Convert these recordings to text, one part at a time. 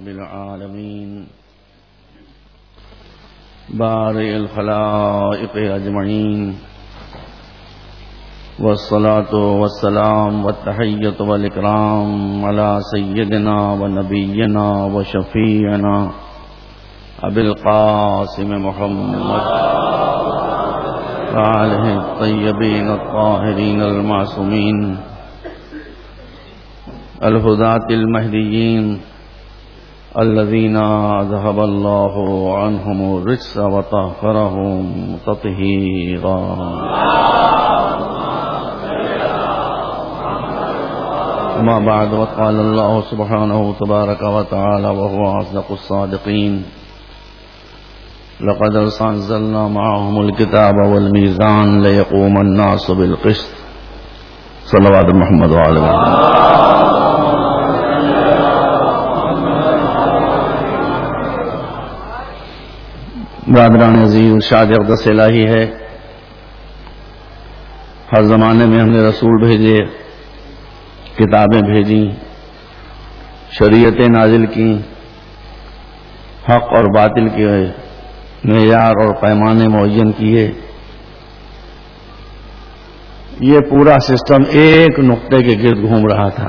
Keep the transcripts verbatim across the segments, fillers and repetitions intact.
رب العالمين بارئ الخلائق أجمعين، والصلاة والسلام والتحية والإكرام على سيدنا ونبينا وشفيعنا أبي القاسم محمد وآله الطيبين الطاهرين المعصومين الهداة المهديين الذين أذهب الله عنهم الرجس وطهرهم تطهيرا. أما بعد، وقال الله سبحانه تبارك وتعالى وهو أصدق الصادقين: لقد أنزلنا معهم الكتاب والميزان ليقوم الناس بالقسط. صلوات محمد وعلى آله. برادران عزیز، ارشاد اقدس الہی ہے، ہر زمانے میں ہم نے رسول بھیجے، کتابیں بھیجی، شریعتیں نازل کی، حق اور باطل کے معیار اور پیمانے معین کیے. یہ پورا سسٹم ایک نقطے کے گرد گھوم رہا تھا،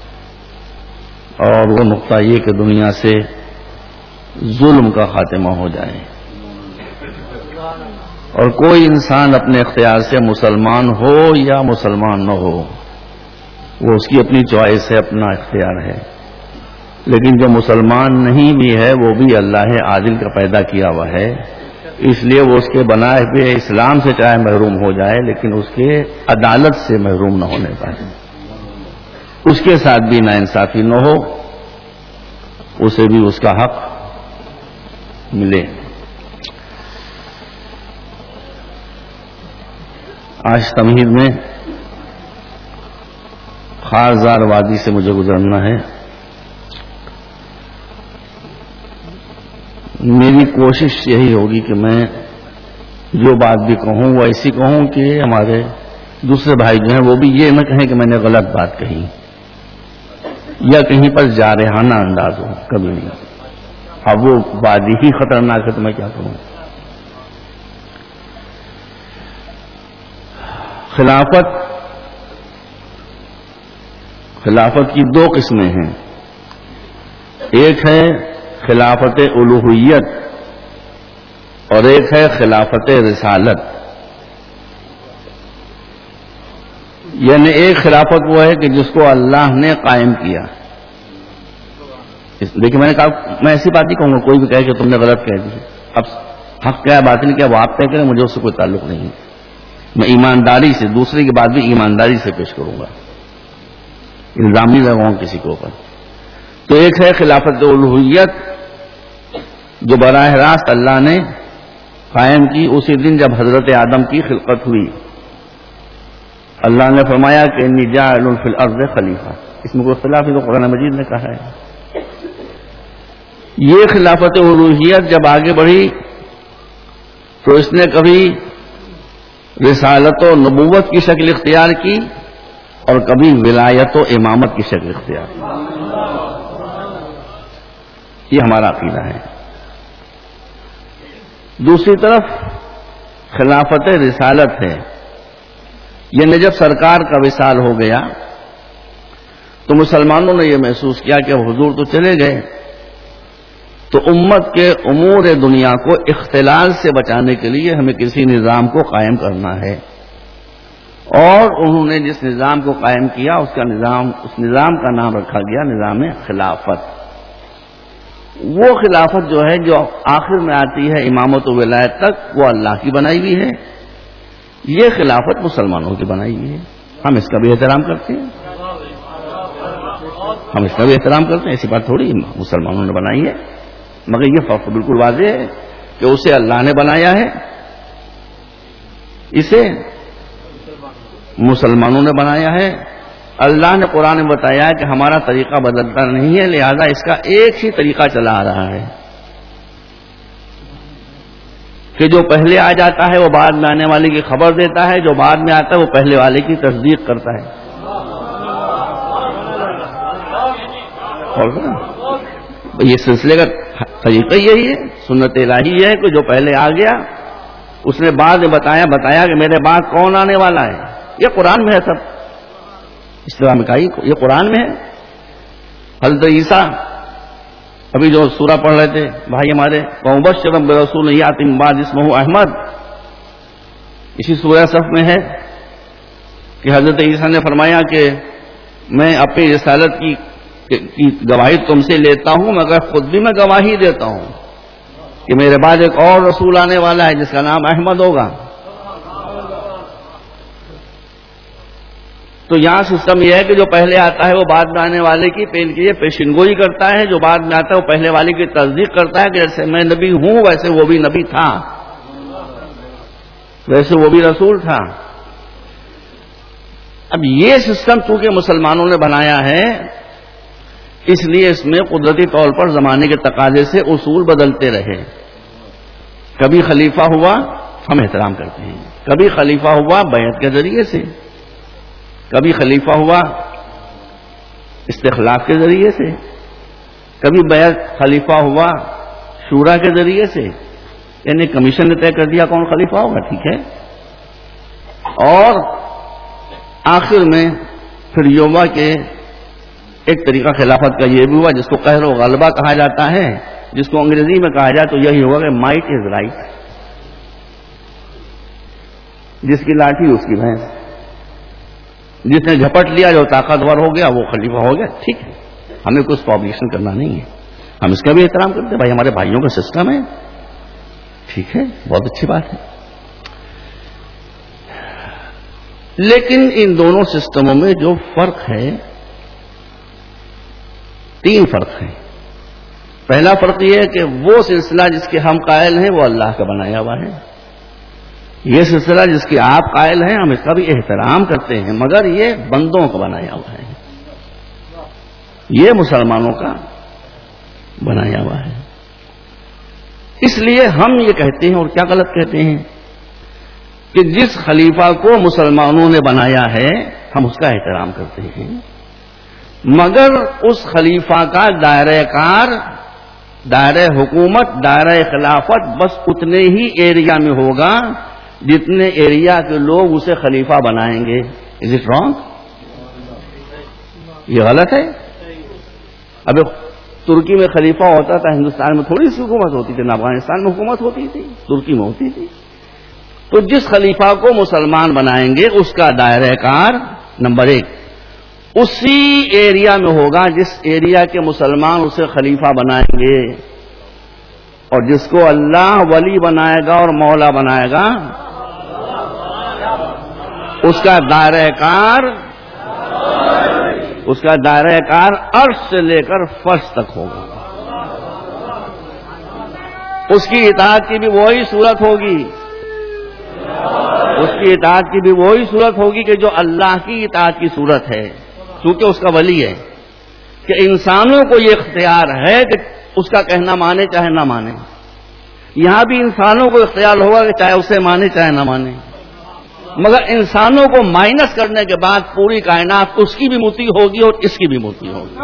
اور وہ نقطہ یہ کہ دنیا سے ظلم کا خاتمہ ہو جائے، اور کوئی انسان اپنے اختیار سے مسلمان ہو یا مسلمان نہ ہو، وہ اس کی اپنی چوائس ہے، اپنا اختیار ہے. لیکن جو مسلمان نہیں بھی ہے وہ بھی اللہ عادل کا پیدا کیا ہوا ہے، اس لیے وہ اس کے بنائے ہوئے اسلام سے چاہے محروم ہو جائے لیکن اس کے عدالت سے محروم نہ ہونے پائے، اس کے ساتھ بھی ناانصافی نہ ہو، اسے بھی اس کا حق ملے. آج تمہید میں خارزار وادی سے مجھے گزرنا ہے. میری کوشش یہی ہوگی کہ میں جو بات بھی کہوں وہ ایسی کہوں کہ ہمارے دوسرے بھائی جو ہیں وہ بھی یہ نہ کہیں کہ میں نے غلط بات کہی یا کہیں پر جارحانہ انداز ہو، کبھی نہیں. اب وہ وادی ہی خطرناک ہے تو میں کیا کروں. خلافت خلافت کی دو قسمیں ہیں. ایک ہے خلافت الوہیت اور ایک ہے خلافت رسالت. یعنی ایک خلافت وہ ہے کہ جس کو اللہ نے قائم کیا. دیکھیں میں نے کہا میں ایسی بات ہی کہوں گا، کوئی بھی کہے کہ تم نے غلط کہہ دی، اب حق کیا باطل کیا وہ آپ طے کریں، مجھے اس سے کوئی تعلق نہیں. میں ایمانداری سے دوسرے کی بات بھی ایمانداری سے پیش کروں گا، الزام نہیں لگاؤں کسی کے اوپر. تو ایک ہے خلافت الوہیت جو براہ راست اللہ نے قائم کی اسی دن جب حضرت آدم کی خلقت ہوئی. اللہ نے فرمایا کہ انی جاعل فی الارض خلیفہ. اس میں کوئی اختلاف ہے تو قرآن مجید نے کہا ہے. یہ خلافت الوہیت جب آگے بڑھی تو اس نے کبھی رسالت و نبوت کی شکل اختیار کی اور کبھی ولایت و امامت کی شکل اختیار کی. یہ ہمارا عقیدہ ہے. دوسری طرف خلافت رسالت ہے. یعنی جب سرکار کا وصال ہو گیا تو مسلمانوں نے یہ محسوس کیا کہ اب حضور تو چلے گئے، تو امت کے امور دنیا کو اختلال سے بچانے کے لیے ہمیں کسی نظام کو قائم کرنا ہے. اور انہوں نے جس نظام کو قائم کیا اس کا نظام اس نظام کا نام رکھا گیا نظام خلافت. وہ خلافت جو ہے جو آخر میں آتی ہے امامت و ولایت تک، وہ اللہ کی بنائی ہوئی ہے. یہ خلافت مسلمانوں کی بنائی ہوئی ہے. ہم اس کا بھی احترام کرتے ہیں ہم اس کا بھی احترام کرتے ہیں ایسی بات تھوڑی مسلمانوں نے بنائی ہے. مگر یہ فرق بالکل واضح ہے کہ اسے اللہ نے بنایا ہے، اسے مسلمانوں نے بنایا ہے. اللہ نے قرآن میں بتایا کہ ہمارا طریقہ بدلتا نہیں ہے، لہذا اس کا ایک ہی طریقہ چلا آ رہا ہے کہ جو پہلے آ جاتا ہے وہ بعد میں آنے والے کی خبر دیتا ہے، جو بعد میں آتا ہے وہ پہلے والے کی تصدیق کرتا ہے. اور یہ سلسلے کا طریقہ یہی ہے، سنت الہی یہ ہے کہ جو پہلے آ گیا اس نے بعد میں بتایا بتایا کہ میرے بعد کون آنے والا ہے. یہ قرآن میں ہے، سب اسلام کا ہی یہ قرآن میں ہے. حضرت عیسیٰ ابھی جو سورہ پڑھ رہے تھے بھائی ہمارے، وَمُبَشِّرًا بِرَسُولٍ يَأْتِي مِن بَعْدِهِ اسْمُهُ احمد، اسی سورہ صف میں ہے کہ حضرت عیسیٰ نے فرمایا کہ میں اپنی رسالت کی کی گواہی تم سے لیتا ہوں مگر خود بھی میں گواہی دیتا ہوں کہ میرے بعد ایک اور رسول آنے والا ہے جس کا نام احمد ہوگا. تو یہاں سسٹم یہ ہے کہ جو پہلے آتا ہے وہ بعد میں آنے والے کی پیش پیشن گوئی کرتا ہے، جو بعد میں آتا ہے وہ پہلے والے کی تصدیق کرتا ہے کہ جیسے میں نبی ہوں ویسے وہ بھی نبی تھا، ویسے وہ بھی رسول تھا. اب یہ سسٹم چونکہ مسلمانوں نے بنایا ہے اس لیے اس میں قدرتی طور پر زمانے کے تقاضے سے اصول بدلتے رہے. کبھی خلیفہ ہوا ہم احترام کرتے ہیں، کبھی خلیفہ ہوا بیعت کے ذریعے سے، کبھی خلیفہ ہوا استخلاف کے ذریعے سے، کبھی بیعت خلیفہ ہوا شورا کے ذریعے سے، یعنی کمیشن نے طے کر دیا کون خلیفہ ہوگا، ٹھیک ہے. اور آخر میں پھر یوما کے ایک طریقہ خلافت کا یہ بھی ہوا جس کو قہر و غلبہ کہا جاتا ہے، جس کو انگریزی میں کہا جائے تو یہی ہوگا کہ مائٹ از رائٹ، جس کی لاٹھی اس کی بھینس، جس نے جھپٹ لیا جو طاقتور ہو گیا وہ خلیفہ ہو گیا. ٹھیک ہے، ہمیں کچھ پابلیشن کرنا نہیں ہے، ہم اس کا بھی احترام کرتے ہیں، بھائی ہمارے بھائیوں کا سسٹم ہے، ٹھیک ہے، بہت اچھی بات ہے. لیکن ان دونوں سسٹموں میں جو فرق ہے، تین فرق ہیں. پہلا فرق یہ ہے کہ وہ سلسلہ جس کے ہم قائل ہیں وہ اللہ کا بنایا ہوا ہے. یہ سلسلہ جس کے آپ قائل ہیں ہم اس کا بھی احترام کرتے ہیں مگر یہ بندوں کا بنایا ہوا ہے، یہ مسلمانوں کا بنایا ہوا ہے. اس لیے ہم یہ کہتے ہیں، اور کیا غلط کہتے ہیں، کہ جس خلیفہ کو مسلمانوں نے بنایا ہے ہم اس کا احترام کرتے ہیں مگر اس خلیفہ کا دائرہ کار، دائرہ حکومت، دائرہ خلافت بس اتنے ہی ایریا میں ہوگا جتنے ایریا کے لوگ اسے خلیفہ بنائیں گے. Is it wrong? یہ غلط ہے. اب ترکی میں خلیفہ ہوتا تھا، ہندوستان میں تھوڑی سی حکومت ہوتی تھی، نہ افغانستان میں حکومت ہوتی تھی، ترکی میں ہوتی تھی. تو جس خلیفہ کو مسلمان بنائیں گے اس کا دائرہ کار نمبر ایک اسی ایریا میں ہوگا جس ایریا کے مسلمان اسے خلیفہ بنائیں گے، اور جس کو اللہ ولی بنائے گا اور مولا بنائے گا اس کا دائرہ کار اس کا دائرہ کار عرش سے لے کر فرش تک ہوگا. اس کی اطاعت کی بھی وہی صورت ہوگی اس کی اطاعت کی بھی وہی صورت ہوگی کہ جو اللہ کی اطاعت کی صورت ہے، کیونکہ اس کا ولی ہے. کہ انسانوں کو یہ اختیار ہے کہ اس کا کہنا مانے چاہے نہ مانے. یہاں بھی انسانوں کو اختیار ہوگا کہ چاہے اسے مانے چاہے نہ مانے، مگر انسانوں کو مائنس کرنے کے بعد پوری کائنات اس کی بھی موتی ہوگی اور اس کی بھی موتی ہوگی.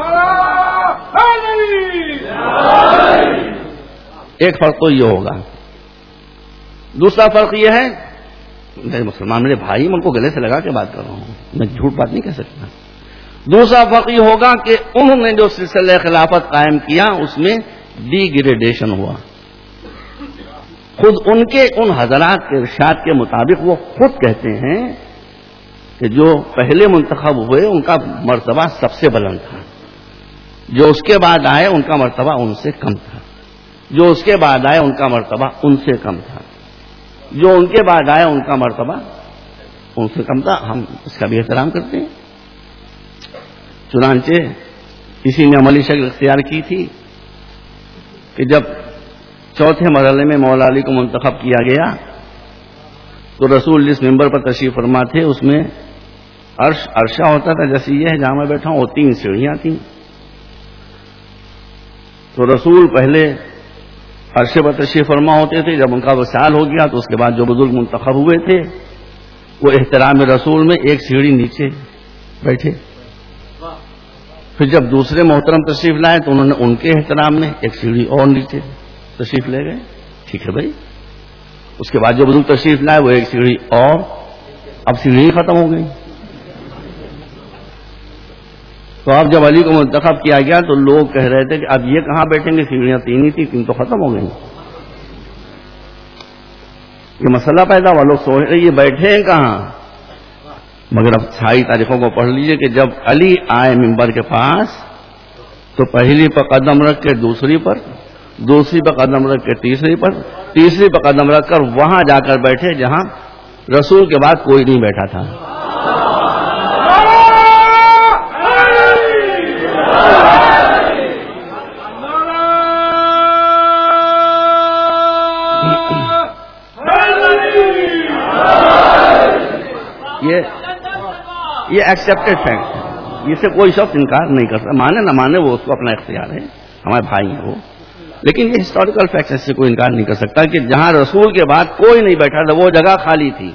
ایک فرق تو یہ ہوگا. دوسرا فرق یہ ہے، میرے مسلمان میرے بھائی میں ان کو گلے سے لگا کے بات کر رہا ہوں، میں جھوٹ بات نہیں کہہ سکتا. دوسرا فرق یہ ہوگا کہ انہوں نے جو سلسلہ خلافت قائم کیا اس میں ڈی گریڈیشن ہوا. خود ان کے ان حضرات کے ارشاد کے مطابق وہ خود کہتے ہیں کہ جو پہلے منتخب ہوئے ان کا مرتبہ سب سے بلند تھا، جو اس کے بعد آئے ان کا مرتبہ ان سے کم تھا، جو اس کے بعد آئے ان کا مرتبہ ان سے کم تھا، جو ان کے بعد آئے ان کا مرتبہ ان سے کم تھا. ہم اس کا بھی احترام کرتے ہیں. چنانچہ کسی نے عملی شکل اختیار کی تھی کہ جب چوتھے مرحلے میں مولا علی کو منتخب کیا گیا تو رسول جس ممبر پر تشریف فرما تھے اس میں عرش عرشہ ہوتا تھا جیسے یہ ہے جہاں میں بیٹھا ہوں، وہ تین سیڑھیاں تھیں. تو رسول پہلے عرشے پر تشریف فرما ہوتے تھے، جب ان کا وصال ہو گیا تو اس کے بعد جو بزرگ منتخب ہوئے تھے وہ احترام رسول میں ایک سیڑھی نیچے بیٹھے. پھر جب دوسرے محترم تشریف لائے تو انہوں نے ان کے احترام میں ایک سیڑھی اور نیچے تشریف لے گئے. ٹھیک ہے بھائی. اس کے بعد جو بزرگ تشریف لائے وہ ایک سیڑھی اور, اب سیڑھی ہی ختم ہو گئی. تو اب جب علی کو منتخب کیا گیا تو لوگ کہہ رہے تھے کہ اب یہ کہاں بیٹھیں گے, سیڑھیاں تین ہی تھی, تین تو ختم ہو گئی. یہ مسئلہ پیدا ہوا, لوگ سوچ رہے یہ بیٹھے ہیں کہاں. مگر اب ساری تاریخوں کو پڑھ لیجئے کہ جب علی آئے منبر کے پاس تو پہلی پر قدم رکھ کے دوسری پر, دوسری پر قدم رکھ کے تیسری پر, تیسری پر قدم رکھ کر وہاں جا کر بیٹھے جہاں رسول کے بعد کوئی نہیں بیٹھا تھا. یہ یہ ایکسیپٹڈ فیکٹ ہے, اس سے کوئی شخص انکار نہیں کر سکتا. مانے نہ مانے وہ اس کو اپنا اختیار ہے, ہمارے بھائی ہیں وہ, لیکن یہ ہسٹوریکل فیکٹ سے کوئی انکار نہیں کر سکتا کہ جہاں رسول کے بعد کوئی نہیں بیٹھا تھا وہ جگہ خالی تھی.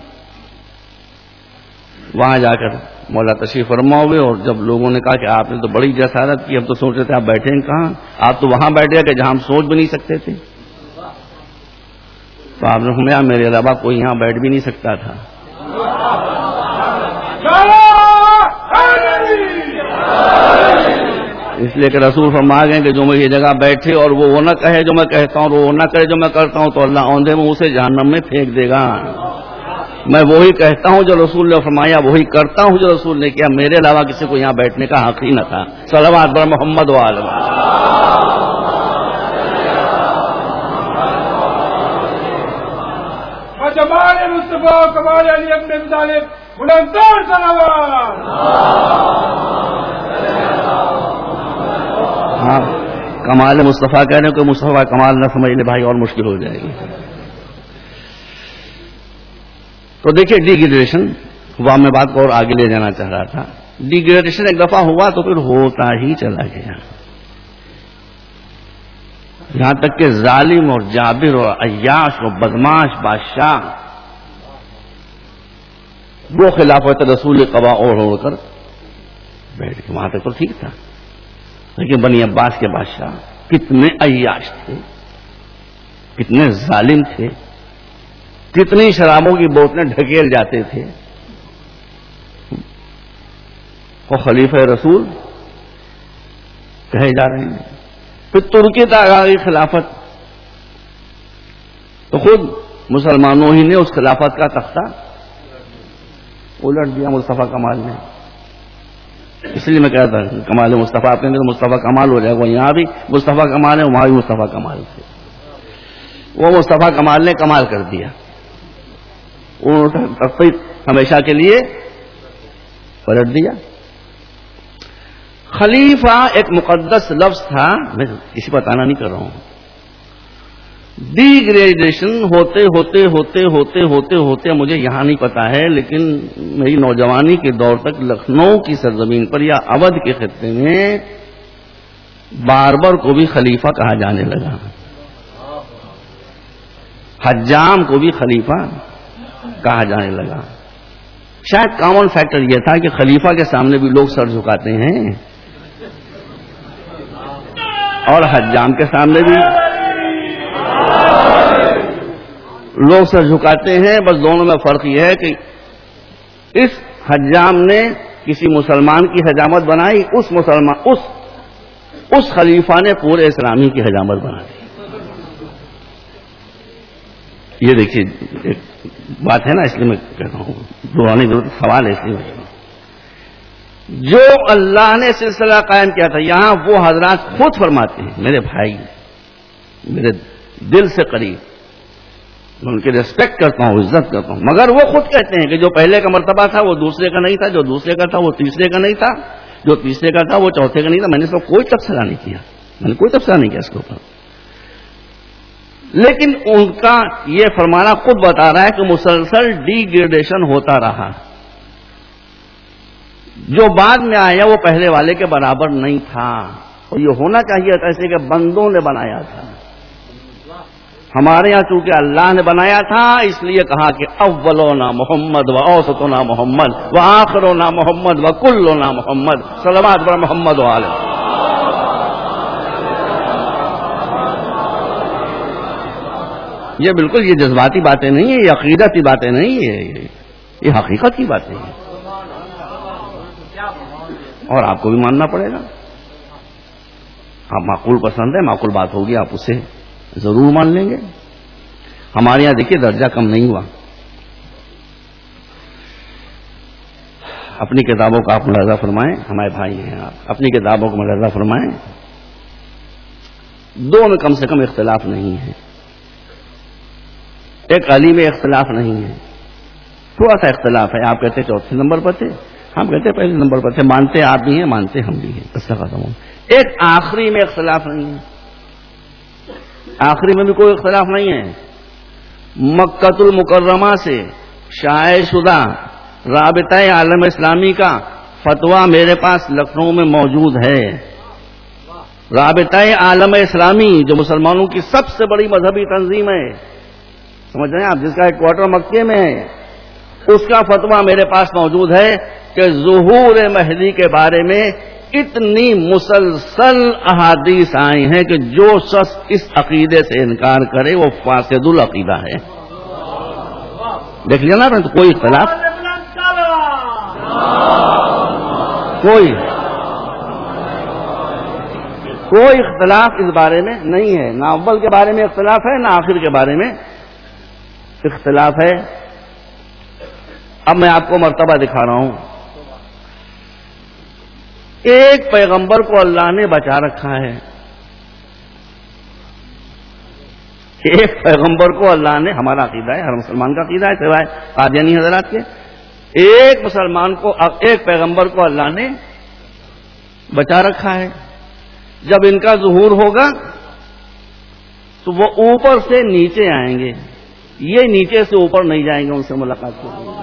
وہاں جا کر مولا تشریف فرما ہوئے, اور جب لوگوں نے کہا کہ آپ نے تو بڑی جسارت کی, ہم تو سوچ رہے تھے آپ بیٹھے ہیں کہاں, آپ تو وہاں بیٹھ گئے کہ جہاں ہم سوچ بھی نہیں سکتے تھے. تو آپ نے فرمایا میرے علاوہ کوئی یہاں بیٹھ بھی نہیں سکتا تھا. اس لیے کہ رسول فرما گئے کہ جو میں یہ جگہ بیٹھے اور وہ وہ نہ کہے جو میں کہتا ہوں, وہ نہ کرے جو میں کرتا ہوں, تو اللہ اوندھے میں اسے جہنم میں پھینک دے گا. میں وہی کہتا ہوں جو رسول نے فرمایا, وہی کرتا ہوں جو رسول نے کیا. میرے علاوہ کسی کو یہاں بیٹھنے کا حق ہی نہ تھا. صلوات بر محمد و آل جمال مصطفیٰ کمال علی ابن ابی طالب بلندتر صلوات. ہاں, کمال مصطفیٰ کہہ رہے ہیں, کوئی مصطفیٰ کمال نہ سمجھ لے بھائی اور مشکل ہو جائے گی. تو دیکھیے ڈیگریڈیشن ہوا, میں بات کو اور آگے لے جانا چاہ رہا تھا. ڈیگریڈیشن ایک دفعہ ہوا تو پھر ہوتا ہی چلا گیا, یہاں تک کہ ظالم اور جابر اور عیاش اور بدماش بادشاہ وہ خلافت رسول قبا اوڑھ اوڑھ کر بیٹھ کے, وہاں تک تو ٹھیک تھا. لیکن بنی عباس کے بادشاہ کتنے عیاش تھے, کتنے ظالم تھے, کتنی شرابوں کی بوتلیں ڈھکیل جاتے تھے. وہ خلیفہ رسول کہے جا رہے ہیں. پھر ترکی تک آ گئی خلافت, تو خود مسلمانوں ہی نے اس خلافت کا تختہ الٹ دیا مصطفیٰ کمال نے. اس لیے میں کہتا ہوں کمال مصطفیٰ, آپ کہیں گے تو مصطفیٰ کمال ہو جائے گا. یہاں بھی مصطفیٰ کمال ہے, وہاں بھی مصطفیٰ کمال تھے. وہ مصطفیٰ کمال نے کمال کر دیا, انہوں نے ہمیشہ کے لیے پلٹ دیا. خلیفہ ایک مقدس لفظ تھا, میں کسی بتانا نہیں کر رہا ہوں. ڈیگریڈیشن ہوتے ہوتے ہوتے ہوتے ہوتے ہوتے مجھے یہاں نہیں پتا ہے, لیکن میری نوجوانی کے دور تک لکھنؤ کی سرزمین پر یا اودھ کے خطے میں باربر کو بھی خلیفہ کہا جانے لگا, حجام کو بھی خلیفہ کہا جانے لگا. شاید کامن فیکٹر یہ تھا کہ خلیفہ کے سامنے بھی لوگ سر جھکاتے ہیں اور حجام کے سامنے بھی لوگ سر جھکاتے ہیں. بس دونوں میں فرق یہ ہے کہ اس حجام نے کسی مسلمان کی حجامت بنائی, اس مسلمان اس اس خلیفہ نے پورے اسلامی کی حجامت بنا دی. یہ دیکھیے ایک بات ہے نا, اس لیے میں کہتا ہوں دہرانے کی ضرورت, سوال ہے اس لیے. جو اللہ نے سلسلہ قائم کیا تھا, یہاں وہ حضرات خود فرماتے ہیں, میرے بھائی میرے دل سے قریب, میں ان کی ریسپیکٹ کرتا ہوں, عزت کرتا ہوں, مگر وہ خود کہتے ہیں کہ جو پہلے کا مرتبہ تھا وہ دوسرے کا نہیں تھا, جو دوسرے کا تھا وہ تیسرے کا نہیں تھا, جو تیسرے کا تھا وہ چوتھے کا نہیں تھا. میں نے اس کو کوئی تبصرہ نہیں کیا, میں نے کوئی تبصرہ نہیں کیا اس کے اوپر, لیکن ان کا یہ فرمانا خود بتا رہا ہے کہ مسلسل ڈیگریڈیشن ہوتا رہا. جو بعد میں آیا وہ پہلے والے کے برابر نہیں تھا, اور یہ ہونا چاہیے تھا, ایسے کہ بندوں نے بنایا تھا. ہمارے یہاں چونکہ اللہ نے بنایا تھا اس لیے کہا کہ اولونا محمد و اوسطنا محمد و آخرونا محمد و کلونا محمد صلوات بر محمد و آلہ. یہ بالکل یہ جذباتی باتیں نہیں ہیں، یہ عقیدتی باتیں نہیں ہیں، یہ حقیقت کی باتیں ہیں اور آپ کو بھی ماننا پڑے گا. آپ معقول پسند ہے، معقول بات ہوگی، آپ اسے ضرور مان لیں گے. ہمارے یہاں دیکھیے درجہ کم نہیں ہوا. اپنی کتابوں کا آپ ملاحظہ فرمائیں، ہمارے بھائی ہیں آپ، اپنی کتابوں کا ملاحظہ فرمائیں، دو میں کم سے کم اختلاف نہیں ہے. ایک علی میں اختلاف نہیں ہے، تھوڑا سا اختلاف ہے. آپ کہتے چوتھے نمبر پر تھے، ہم کہتے پہلے نمبر پر تھے. مانتے آپ بھی ہیں، مانتے ہم بھی ہیں، اس کا ختم ہو. ایک آخری میں اختلاف نہیں ہے، آخری میں بھی کوئی اختلاف نہیں ہے. مکۃ المکرمہ سے شائع شدہ رابطہ عالم اسلامی کا فتویٰ میرے پاس لکھنؤ میں موجود ہے. رابطہ عالم اسلامی جو مسلمانوں کی سب سے بڑی مذہبی تنظیم ہے، سمجھ رہے ہیں آپ، جس کا ایک کوارٹر مکے میں ہے، اس کا فتویٰ میرے پاس موجود ہے کہ ظہور مہدی کے بارے میں اتنی مسلسل احادیث آئی ہیں کہ جو شخص اس عقیدے سے انکار کرے وہ فاسد العقیدہ ہے. دیکھ لیا نا، تو کوئی اختلاف کوئی کوئی اختلاف اس بارے میں نہیں ہے. نہ اول کے بارے میں اختلاف ہے، نہ آخر کے بارے میں اختلاف ہے. اب میں آپ کو مرتبہ دکھا رہا ہوں. ایک پیغمبر کو اللہ نے بچا رکھا ہے، ایک پیغمبر کو اللہ نے، ہمارا عقیدہ ہے، ہر مسلمان کا عقیدہ ہے سوائے قادیانی حضرات کے، ایک مسلمان کو، ایک پیغمبر کو اللہ نے بچا رکھا ہے. جب ان کا ظہور ہوگا تو وہ اوپر سے نیچے آئیں گے، یہ نیچے سے اوپر نہیں جائیں گے ان سے ملاقات کریں گے،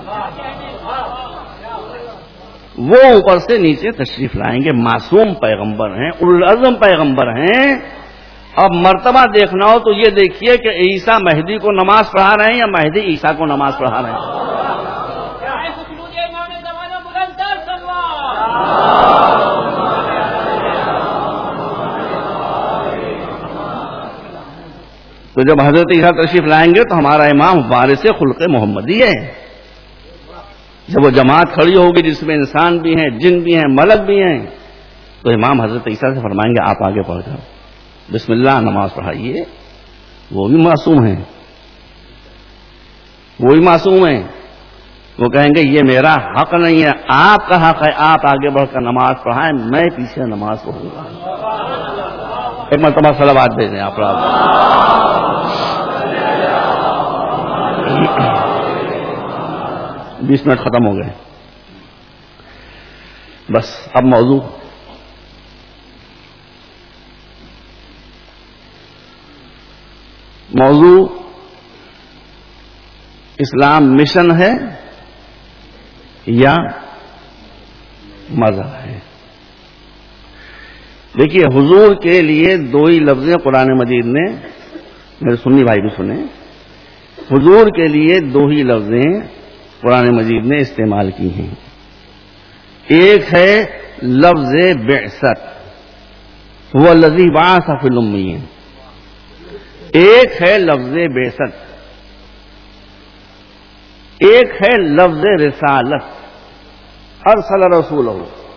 وہ اوپر سے نیچے تشریف لائیں گے. معصوم پیغمبر ہیں، اولوالعزم پیغمبر ہیں. اب مرتبہ دیکھنا ہو تو یہ دیکھیے کہ عیسیٰ مہدی کو نماز پڑھا رہے ہیں یا مہدی عیسیٰ کو نماز پڑھا رہے ہیں. تو جب حضرت عیسیٰ تشریف لائیں گے تو ہمارا امام وارث خلق محمدی ہے. جب وہ جماعت کھڑی ہوگی جس میں انسان بھی ہیں، جن بھی ہیں، ملک بھی ہیں، تو امام حضرت عیسیٰ سے فرمائیں گے آپ آگے پڑھ جاؤ، بسم اللہ نماز پڑھائیے. وہ بھی معصوم ہیں، وہ بھی معصوم ہیں. وہ کہیں گے یہ میرا حق نہیں ہے، آپ کا حق ہے، آپ آگے بڑھ کر نماز پڑھائیں، میں پیچھے نماز پڑھوں گا. ایک مرتبہ صلوات دے دیں آپ. بیس منٹ ختم ہو گئے. بس اب موضوع موضوع اسلام مشن ہے یا مذہب ہے. دیکھیے حضور کے لیے دو ہی لفظیں قرآن مجید نے، میرے سنی بھائی بھی سنیں، حضور کے لیے دو ہی لفظیں قرآن مجید نے استعمال کی ہیں. ایک ہے لفظ بعثت، وہ الذی بعث فی الامیین. ایک ہے لفظ بعثت، ایک ہے لفظ رسالت، ارسل رسولہ.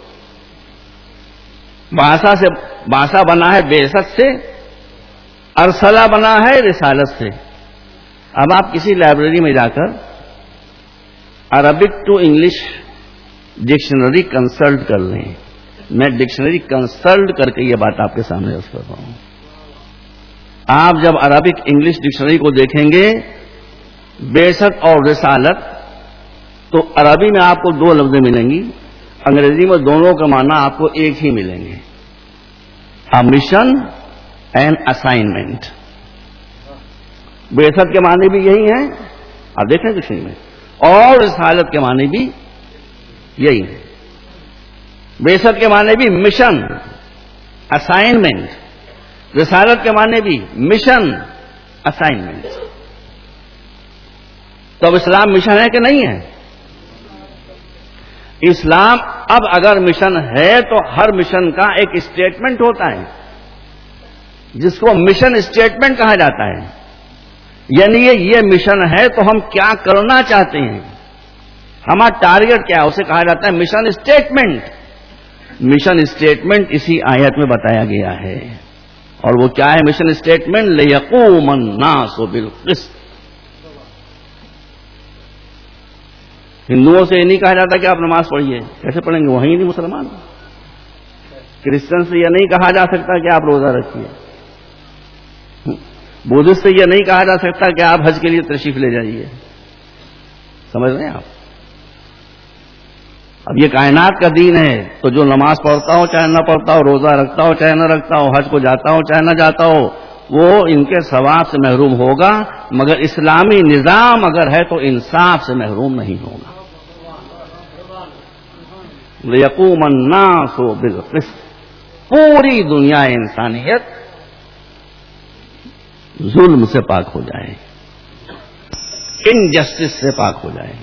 بعثہ سے بعثہ بنا ہے بعثت سے، ارسلہ بنا ہے رسالت سے. اب آپ کسی لائبریری میں جا کر Arabic to English dictionary consult کر لیں. میں ڈکشنری کنسلٹ کر کے یہ بات آپ کے سامنے رکھ کر رہا ہوں. آپ جب عربک انگلش ڈکشنری کو دیکھیں گے بعثت اور رسالت، تو عربی میں آپ کو دو لفظیں ملیں گی، انگریزی میں دونوں کا معنی آپ کو ایک ہی ملیں گے، مشن اینڈ اسائنمنٹ. بعثت کے معنی بھی یہی ہیں، آپ دیکھیں ڈکشنری میں، اور رسالت کے معنی بھی یہی ہے. بعثت کے معنی بھی مشن، اسائنمنٹ. رسالت کے معنی بھی مشن، اسائنمنٹ. تو اب اسلام مشن ہے کہ نہیں ہے؟ اسلام اب اگر مشن ہے تو ہر مشن کا ایک اسٹیٹمنٹ ہوتا ہے جس کو مشن اسٹیٹمنٹ کہا جاتا ہے. یعنی یہ مشن ہے تو ہم کیا کرنا چاہتے ہیں، ہمارا ٹارگٹ کیا ہے، اسے کہا جاتا ہے مشن اسٹیٹمنٹ. مشن اسٹیٹمنٹ اسی آیت میں بتایا گیا ہے. اور وہ کیا ہے مشن اسٹیٹمنٹ؟ لِيَقُومَ النَّاسُ بِالْقِسْطِ. ہندوؤں سے یہ نہیں کہا جاتا کہ آپ نماز پڑھیے، کیسے پڑھیں گے، وہیں نہیں مسلمان. کرسچن سے یہ نہیں کہا جا سکتا کہ آپ روزہ رکھیے. بدھسٹ سے یہ نہیں کہا جا سکتا کہ آپ حج کے لیے تشریف لے جائیے. سمجھ رہے ہیں آپ؟ اب یہ کائنات کا دین ہے، تو جو نماز پڑھتا ہو چاہے نہ پڑھتا ہو، روزہ رکھتا ہو چاہے نہ رکھتا ہو، حج کو جاتا ہو چاہے نہ جاتا ہو، وہ ان کے ثواب سے محروم ہوگا. مگر اسلامی نظام اگر ہے تو انصاف سے محروم نہیں ہوگا. لِيَقُومَ النَّاسُ بِالْقِسْطِ. پوری دنیا انسانیت ظلم سے پاک ہو جائے، انجسٹس سے پاک ہو جائے.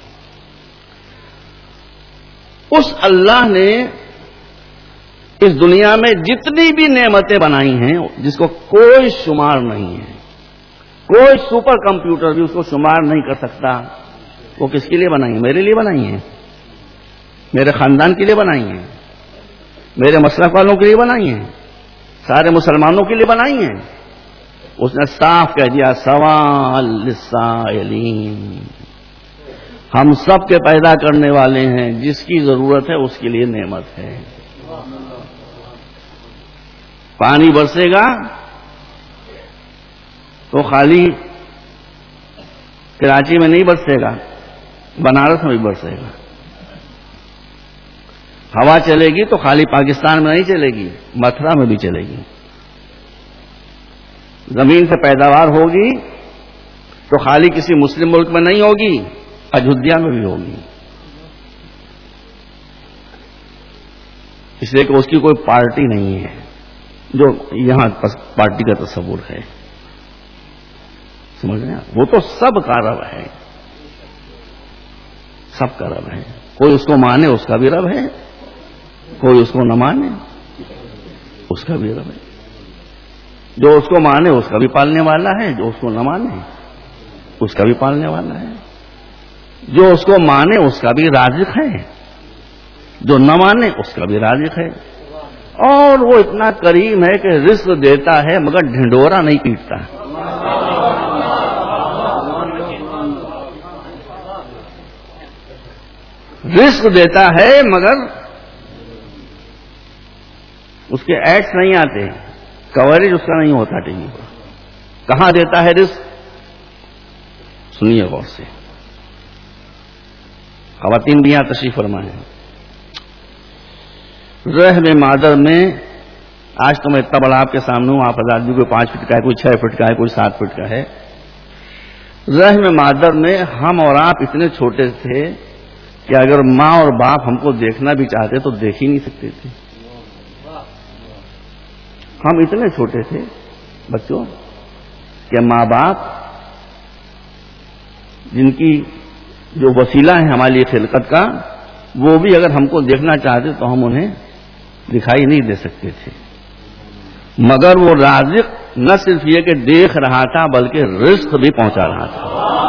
اس اللہ نے اس دنیا میں جتنی بھی نعمتیں بنائی ہیں جس کو کوئی شمار نہیں ہے، کوئی سپر کمپیوٹر بھی اس کو شمار نہیں کر سکتا. وہ کس کے لیے بنائی ہیں؟ میرے لیے بنائی ہیں، میرے خاندان کے لیے بنائی ہیں، میرے مسلک والوں کے لیے بنائی ہیں، سارے مسلمانوں کے لیے بنائی ہیں. اس نے صاف کہہ دیا سوال للسائلین، ہم سب کے پیدا کرنے والے ہیں، جس کی ضرورت ہے اس کے لیے نعمت ہے. پانی برسے گا تو خالی کراچی میں نہیں برسے گا، بنارس میں بھی برسے گا. ہوا چلے گی تو خالی پاکستان میں نہیں چلے گی، متھرا میں بھی چلے گی. زمین سے پیداوار ہوگی تو خالی کسی مسلم ملک میں نہیں ہوگی، اجودھیا میں بھی ہوگی. اس لیے کہ اس کی کوئی پارٹی نہیں ہے جو یہاں پارٹی کا تصور ہے. سمجھ رہے ہیں؟ وہ تو سب کا رب ہے، سب کا رب ہے. کوئی اس کو مانے اس کا بھی رب ہے، کوئی اس کو نہ مانے اس کا بھی رب ہے. جو اس کو مانے اس کا بھی پالنے والا ہے، جو اس کو نہ مانے اس کا بھی پالنے والا ہے. جو اس کو مانے اس کا بھی رازق ہے، جو نہ مانے اس کا بھی رازق ہے. اور وہ اتنا کریم ہے کہ رزق دیتا ہے مگر ڈھنڈورا نہیں پیٹتا. رزق دیتا ہے مگر اس کے ایڈس نہیں آتے، کوریج اس کا نہیں ہوتا ٹی وی پر. کہاں دیتا ہے رزق؟ سنیے غور سے. خواتین بھی یہاں تشریف فرمائیں. رحم مادر میں آج تو میں اتنا بڑا آپ کے سامنے ہوں، آپ حضرات بھی کوئی پانچ فٹ کا ہے، کوئی چھ فٹ کا ہے، کوئی سات فٹ کا ہے. رحم مادر میں ہم اور آپ اتنے چھوٹے تھے کہ اگر ماں اور باپ ہم کو دیکھنا بھی چاہتے تو دیکھ ہی نہیں سکتے تھے. ہم اتنے چھوٹے تھے بچوں کہ ماں باپ جن کی جو وسیلہ ہے ہمارے لیے خلقت کا، وہ بھی اگر ہم کو دیکھنا چاہتے تو ہم انہیں دکھائی نہیں دے سکتے تھے. مگر وہ رازق نہ صرف یہ کہ دیکھ رہا تھا بلکہ رزق بھی پہنچا رہا تھا.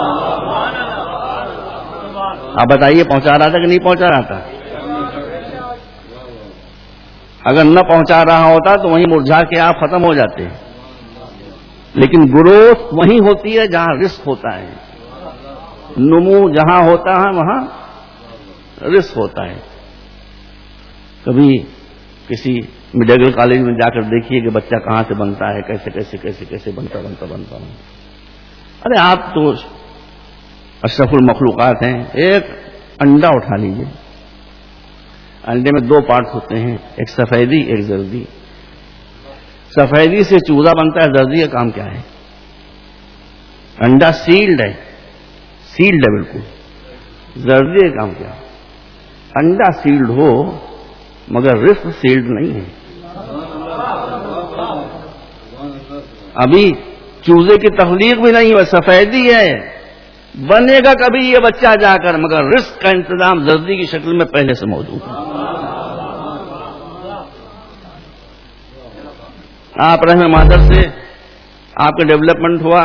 آپ بتائیے پہنچا رہا تھا کہ نہیں پہنچا رہا تھا؟ اگر نہ پہنچا رہا ہوتا تو وہیں مرجھا کے آپ ختم ہو جاتے. لیکن گروتھ وہیں ہوتی ہے جہاں رزق ہوتا ہے، نمو جہاں ہوتا ہے وہاں رزق ہوتا ہے. کبھی کسی میڈیکل کالج میں جا کر دیکھیے کہ بچہ کہاں سے بنتا ہے، کیسے کیسے کیسے کیسے بنتا بنتا بنتا ہوں. ارے آپ تو اشرف المخلوقات ہیں. ایک انڈا اٹھا لیجیے، انڈے میں دو پارٹس ہوتے ہیں، ایک سفیدی ایک زردی. سفیدی سے چوزا بنتا ہے، زردی کا کام کیا ہے؟ انڈا سیلڈ ہے، سیلڈ ہے بالکل. زردی کا کام کیا ہے؟ انڈا سیلڈ ہو مگر رزق سیلڈ نہیں ہے. ابھی چوزے کی تخلیق بھی نہیں ہے، سفیدی ہے، بنے گا کبھی یہ بچہ جا کر، مگر رزق کا انتظام زردی کی شکل میں پہلے سے موجود ہے۔ آپ رحم مادر سے آپ کا ڈیولپمنٹ ہوا،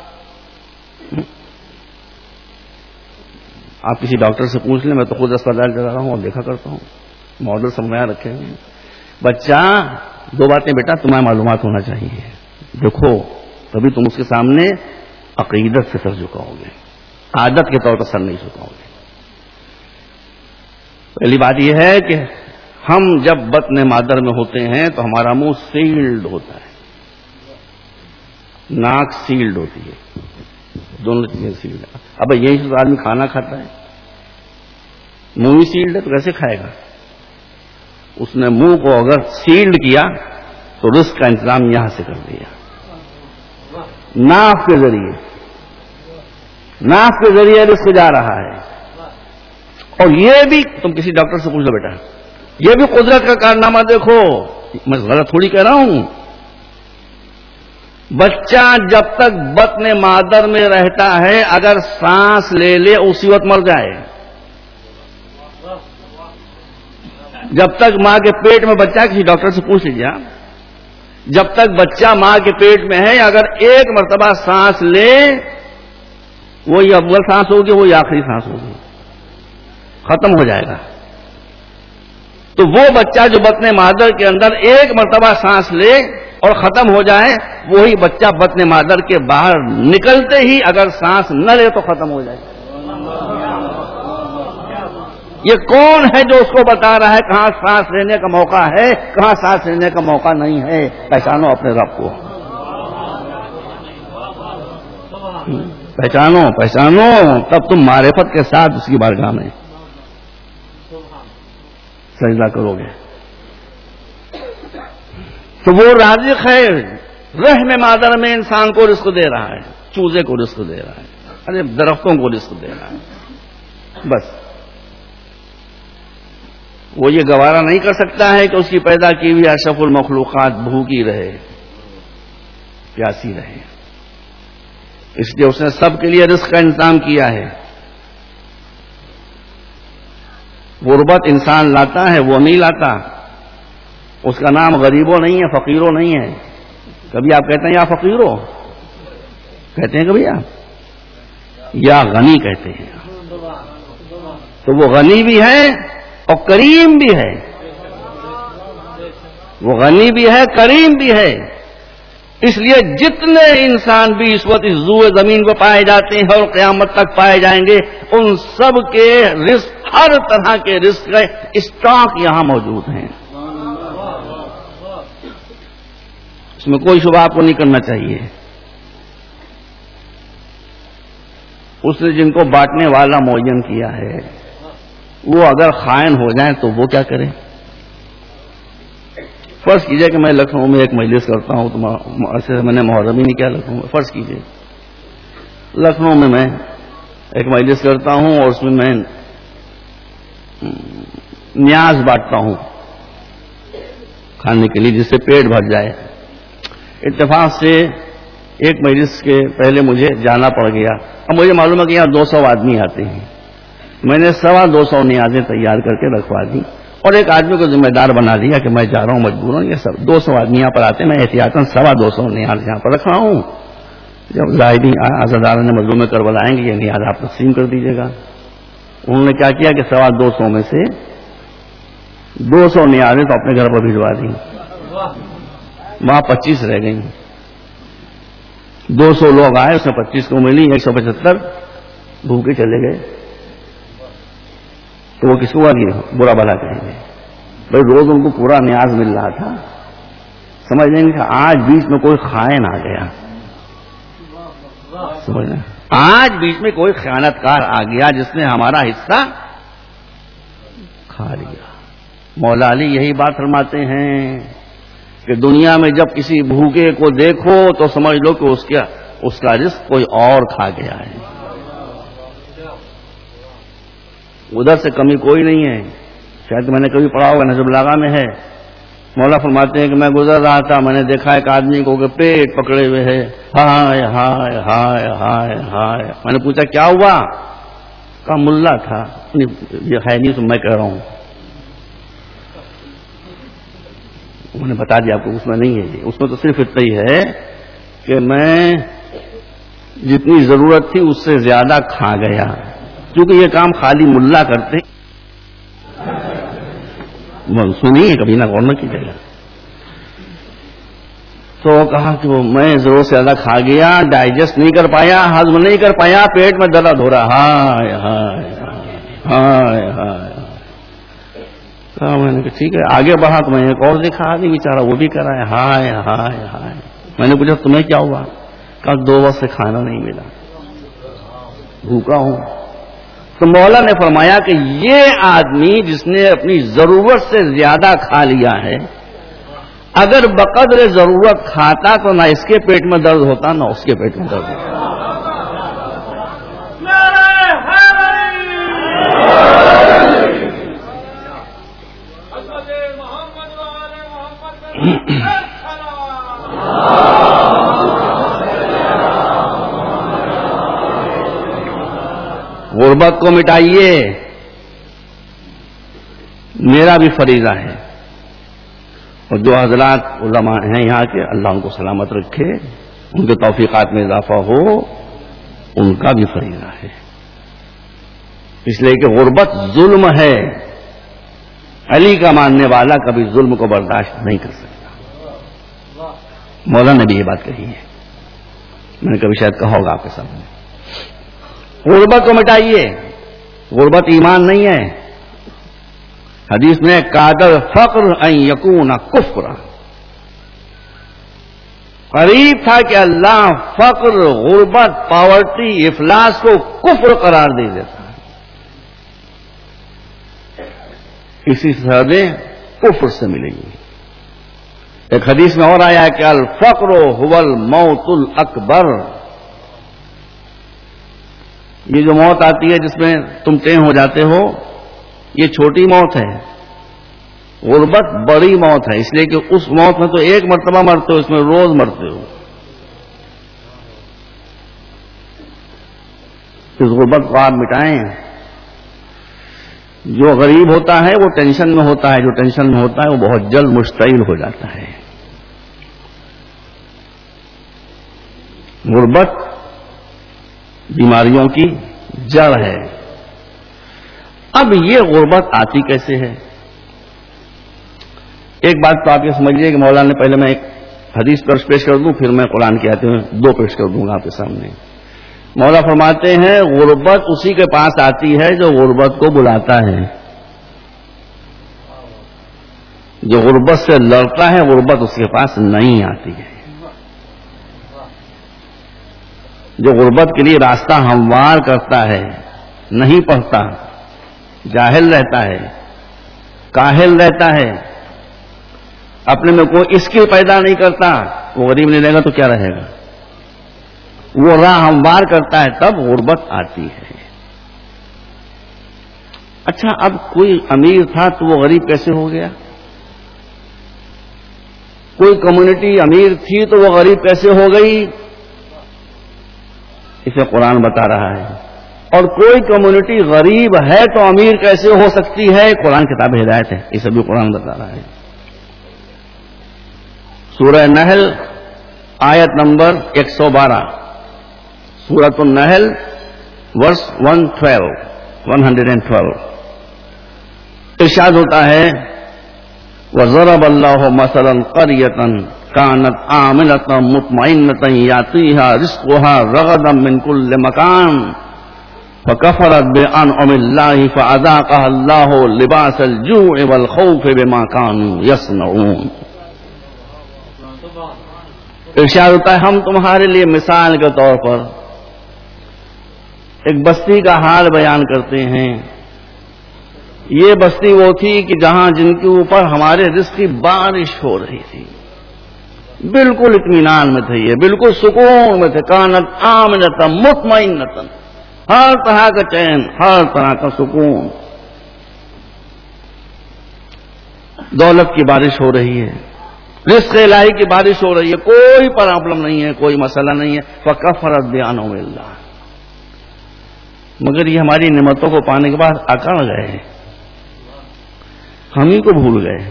آپ کسی ڈاکٹر سے پوچھ لیں، میں تو خود اسپتال چلا رہا ہوں اور دیکھا کرتا ہوں، ماڈل سمجھا رکھے ہیں۔ بچہ دو باتیں بیٹا تمہیں معلومات ہونا چاہیے، دیکھو تبھی تم اس کے سامنے عقیدت سے سر جھکاؤ گے، عادت کے طور پر سر نہیں جھکاؤ گے۔ پہلی بات یہ ہے کہ ہم جب بطن مادر میں ہوتے ہیں تو ہمارا منہ سیلڈ ہوتا ہے، ناک سیلڈ ہوتی ہے، دونوں چیزیں سیلڈ ہے۔ اب یہی سے آدمی کھانا کھاتا ہے، منہ ہی سیلڈ ہے تو کیسے کھائے گا؟ اس نے منہ کو اگر سیلڈ کیا تو رزق کا انتظام یہاں سے کر دیا، ناف کے ذریعے، ناف کے ذریعے رزق جا رہا ہے۔ اور یہ بھی تم کسی ڈاکٹر سے پوچھ لو بیٹا، یہ بھی قدرت کا کارنامہ دیکھو، میں غلط تھوڑی کہہ رہا ہوں۔ بچہ جب تک بطن مادر میں رہتا ہے اگر سانس لے لے اسی وقت مر جائے، جب تک ماں کے پیٹ میں بچہ، کسی ڈاکٹر سے پوچھ لیجیے، جب تک بچہ ماں کے پیٹ میں ہے اگر ایک مرتبہ سانس لے، وہی اول سانس ہوگی وہی آخری سانس ہوگی، ختم ہو جائے گا۔ تو وہ بچہ جو بطن مادر کے اندر ایک مرتبہ سانس لے اور ختم ہو جائے، وہی بچہ بطن مادر کے باہر نکلتے ہی اگر سانس نہ لے تو ختم ہو جائے گا۔ یہ کون ہے جو اس کو بتا رہا ہے کہاں سانس لینے کا موقع ہے، کہاں سانس لینے کا موقع نہیں ہے؟ پہچانو اپنے رب کو، پہچانو پہچانو تب تم معرفت کے ساتھ اس کی بارگاہ میں سجدہ کرو گے۔ تو وہ رازق ہے، رحم مادر میں انسان کو رزق دے رہا ہے، چوزے کو رزق دے رہا ہے، ارے درختوں کو رزق دے رہا ہے۔ بس وہ یہ گوارا نہیں کر سکتا ہے کہ اس کی پیدا کی ہوئی اشرف المخلوقات بھوکی رہے، پیاسی رہے، اس لیے اس نے سب کے لیے رزق کا انتظام کیا ہے۔ غربت انسان لاتا ہے، وہ نہیں لاتا، اس کا نام غریبوں نہیں ہے، فقیروں نہیں ہے۔ کبھی آپ کہتے ہیں یا فقیروں کہتے ہیں، کبھی آپ یا غنی کہتے ہیں، تو وہ غنی بھی ہے اور کریم بھی ہے، وہ غنی بھی ہے کریم بھی ہے۔ اس لیے جتنے انسان بھی اس وقت اس زوئے زمین کو پائے جاتے ہیں اور قیامت تک پائے جائیں گے، ان سب کے رزق، ہر طرح کے رزق کا اسٹاک یہاں موجود ہیں، اس میں کوئی شبہ آپ کو نہیں کرنا چاہیے۔ اس نے جن کو بانٹنے والا معین کیا ہے، وہ اگر خائن ہو جائیں تو وہ کیا کریں؟ فرض کیجئے کہ میں لکھنؤ میں ایک مجلس کرتا ہوں، تو ایسے میں نے محرم ہی نہیں کیا لکھنؤ میں، فرض کیجئے لکھنؤ میں میں ایک مجلس کرتا ہوں اور اس میں میں نیاز بانٹتا ہوں کھانے کے لیے جس سے پیٹ بھر جائے۔ اتفاق سے ایک مجلس کے پہلے مجھے جانا پڑ گیا، اب مجھے معلوم ہے کہ یہاں دو سو آدمی آتے ہیں، میں نے سوا دو سو نیازیں تیار کر کے رکھوا دی اور ایک آدمی کو ذمہ دار بنا دیا کہ میں جا رہا ہوں مجبور ہوں، یہ سب دو سو آدمی یہاں پر آتے ہیں، میں احتیاطاً سوا دو سو نیاز یہاں پر رکھ رہا ہوں۔ جب زاہدین عزادار نے مظلوم کربلا آئیں گے، یہ نیاز آپ تقسیم کر دیجیے گا۔ انہوں نے کیا کیا کہ سوا دو سو میں سے دو سو نیازیں تو اپنے گھر پر بھجوا دی، وہاں پچیس رہ گئی، دو سو لوگ آئے، اس میں پچیس کو ملی، ایک سو پچہتر بھوکے چلے گئے۔ تو وہ کس کو آگے برا بھلا کہیں گے؟ بھائی روز ان کو پورا نیاز مل رہا تھا، سمجھ لیں گے کہ آج بیچ میں کوئی خائن آ گیا، سمجھ لیں آج بیچ میں کوئی خیانت کار آ گیا جس نے ہمارا حصہ کھا لیا۔ مولا علی یہی بات فرماتے ہیں کہ دنیا میں جب کسی بھوکے کو دیکھو تو سمجھ لو کہ اس کا اس کا رزق کوئی اور کھا گیا ہے، ادھر سے کمی کوئی نہیں ہے۔ شاید میں نے کبھی پڑھا ہوگا نجم البلاغہ میں ہے مولا فرماتے ہیں کہ میں گزر رہا تھا، میں نے دیکھا ایک آدمی کو کہ پیٹ پکڑے ہوئے ہے، ہائے ہائے ہائے ہائے ہائے. میں نے پوچھا کیا ہوا؟ کہا ملا تھا. یہ ہے نہیں تو میں کہہ رہا ہوں. انہوں نے بتا دیا آپ کو اس میں نہیں ہے، اس میں تو صرف اتنا ہی ہے کہ میں جتنی ضرورت تھی اس سے زیادہ کھا گیا، کیونکہ یہ کام خالی ملا کرتے. سنی ہے کبھی نہ غور نہ کیجیے گا. تو کہا کہ وہ میں ضرورت سے زیادہ کھا گیا، ڈائجسٹ نہیں کر پایا، ہضم نہیں کر پایا، پیٹ میں درد ہو رہا. ہائے ہائے ہائے ہائے. کہا میں نے کہ ٹھیک ہے. آگے بڑھا تو میں ایک اور دیکھا آدمی بیچارہ وہ بھی کر رہا ہے ہائے ہائے ہائے. میں نے پوچھا تمہیں کیا ہوا؟ کہا دو وقت سے کھانا نہیں ملا، بھوکا ہوں. تو مولا نے فرمایا کہ یہ آدمی جس نے اپنی ضرورت سے زیادہ کھا لیا ہے، اگر بقدر ضرورت کھاتا تو نہ اس کے پیٹ میں درد ہوتا نہ اس کے پیٹ میں درد ہوتا. غربت کو مٹائیے، میرا بھی فریضہ ہے. اور جو حضرات علماء ہیں یہاں کے، اللہ ان کو سلامت رکھے، ان کے توفیقات میں اضافہ ہو، ان کا بھی فریضہ ہے. اس لیے کہ غربت ظلم ہے. علی کا ماننے والا کبھی ظلم کو برداشت نہیں کر سکتا. مولا نے بھی یہ بات کہی ہے، میں نے کبھی شاید کہا ہوگا آپ کے سامنے. غربت کو مٹائیے. غربت ایمان نہیں ہے. حدیث میں قادر فقر ان یکون کفر، قریب تھا کہ اللہ فقر، غربت، پاورٹی، افلاس کو کفر قرار دے دیتا. اسی سزا کفر سے ملے گی. ایک حدیث میں اور آیا کہ الفقر هو الموت الاکبر. یہ جو موت آتی ہے جس میں تم ٹین ہو جاتے ہو، یہ چھوٹی موت ہے. غربت بڑی موت ہے، اس لیے کہ اس موت میں تو ایک مرتبہ مرتے ہو، اس میں روز مرتے ہو. اس غربت کو آپ مٹائیں. جو غریب ہوتا ہے وہ ٹینشن میں ہوتا ہے، جو ٹینشن میں ہوتا ہے وہ بہت جلد مشتعل ہو جاتا ہے. غربت بیماریوں کی جڑ ہے. اب یہ غربت آتی کیسے ہے؟ ایک بات تو آپ یہ سمجھیے کہ مولانا نے پہلے میں ایک حدیث پر پیش کر دوں، پھر میں قرآن کے آیتیں دو پیش کر دوں گا آپ کے سامنے. مولا فرماتے ہیں غربت اسی کے پاس آتی ہے جو غربت کو بلاتا ہے. جو غربت سے لڑتا ہے غربت اس کے پاس نہیں آتی ہے. جو غربت کے لیے راستہ ہموار کرتا ہے، نہیں پڑھتا، جاہل رہتا ہے، کاہل رہتا ہے، اپنے میں کوئی اسکل پیدا نہیں کرتا، وہ غریب نہیں رہے گا تو کیا رہے گا؟ وہ راہ ہموار کرتا ہے، تب غربت آتی ہے. اچھا، اب کوئی امیر تھا تو وہ غریب کیسے ہو گیا؟ کوئی کمیونٹی امیر تھی تو وہ غریب کیسے ہو گئی؟ اسے قرآن بتا رہا ہے. اور کوئی کمیونٹی غریب ہے تو امیر کیسے ہو سکتی ہے؟ قرآن کتاب ہدایت ہے، یہ سب بھی قرآن بتا رہا ہے. سورہ نحل آیت نمبر ایک سو بارہ، سورۃ النحل verse one twelve one hundred and twelve. ارشاد ہوتا ہے وَضَرَبَ اللَّهُ مَثَلًا قَرْيَةً كانت آمنة مطمئنة يأتيها رزقها رغدا من كل مكان فكفرت بأنعم الله فأذاقها الله لباس الجوع والخوف بما كانوا يصنعون. ارشاد ہوتا ہے ہم تمہارے لیے مثال کے طور پر ایک بستی کا حال بیان کرتے ہیں. یہ بستی وہ تھی کہ جہاں جن کے اوپر ہمارے رزق کی بارش ہو رہی تھی، بالکل اطمینان میں تھے، یہ بالکل سکون میں تھے. کانت آمنۃ مطمئنۃ، ہر طرح کا چین، ہر طرح کا سکون. دولت کی بارش ہو رہی ہے، رزق الہی کی بارش ہو رہی ہے، کوئی پرابلم نہیں ہے، کوئی مسئلہ نہیں ہے. فکفرت بانعم اللہ، مگر یہ ہماری نعمتوں کو پانے کے بعد اکڑ گئے، ہم ہی کو بھول گئے،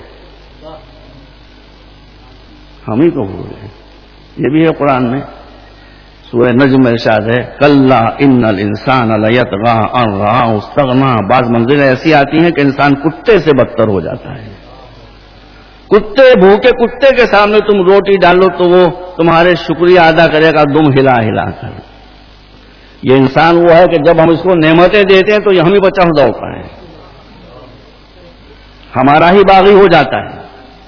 ہم ہی کو بھول گئے. یہ بھی ہے قرآن میں، سورہ نجم میں ارشاد ہے کلا ان الانسان لیطغی ان رآہ استغنی. بعض منزلیں ایسی آتی ہیں کہ انسان کتے سے بدتر ہو جاتا ہے. کتے بھوکے کتے کے سامنے تم روٹی ڈالو تو وہ تمہارے شکریہ ادا کرے گا دم ہلا ہلا کر. یہ انسان وہ ہے کہ جب ہم اس کو نعمتیں دیتے ہیں تو یہ ہم ہی بچہ خدا ہوتا ہے، ہمارا ہی باغی ہو جاتا ہے.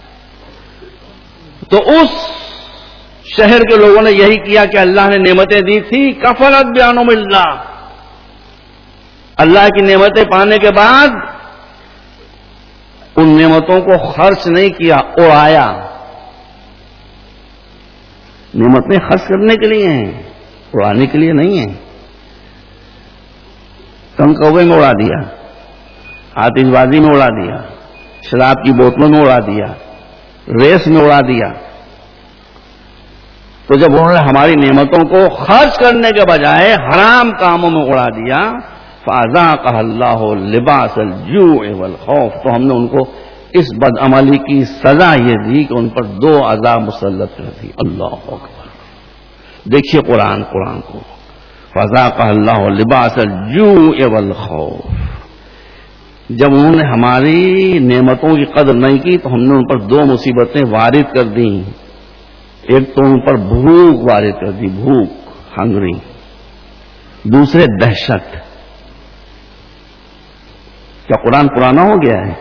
تو اس شہر کے لوگوں نے یہی کیا کہ اللہ نے نعمتیں دی تھی، کفرت بانعم اللہ، اللہ کی نعمتیں پانے کے بعد ان نعمتوں کو خرچ نہیں کیا، اڑایا. نعمتیں خرچ کرنے کے لیے ہیں، اڑانے کے لیے نہیں ہیں. کم کوے میں اڑا دیا، آتش بازی میں اڑا دیا، شراب کی بوتلوں میں اڑا دیا، ریس میں اڑا دیا. تو جب انہوں نے ہماری نعمتوں کو خرچ کرنے کے بجائے حرام کاموں میں اڑا دیا، فَأَذَاقَهَا اللَّهُ لِبَاسَ الْجُوعِ وَالْخَوْفِ، تو ہم نے ان کو اس بدعملی کی سزا یہ دی کہ ان پر دو عذاب مسلط کر دی. اللہ اکبر. دیکھیے قرآن قرآن کو، فَأَذَاقَهَا اللَّهُ لِبَاسَ الْجُوعِ وَالْخَوْفِ. جب انہوں نے ہماری نعمتوں کی قدر نہیں کی تو ہم نے ان پر دو مصیبتیں وارد کر دیں. ایک تو ان پر بھوک وارد کر دی، بھوک، ہنگری. دوسرے دہشت. کیا قرآن پرانا ہو گیا ہے؟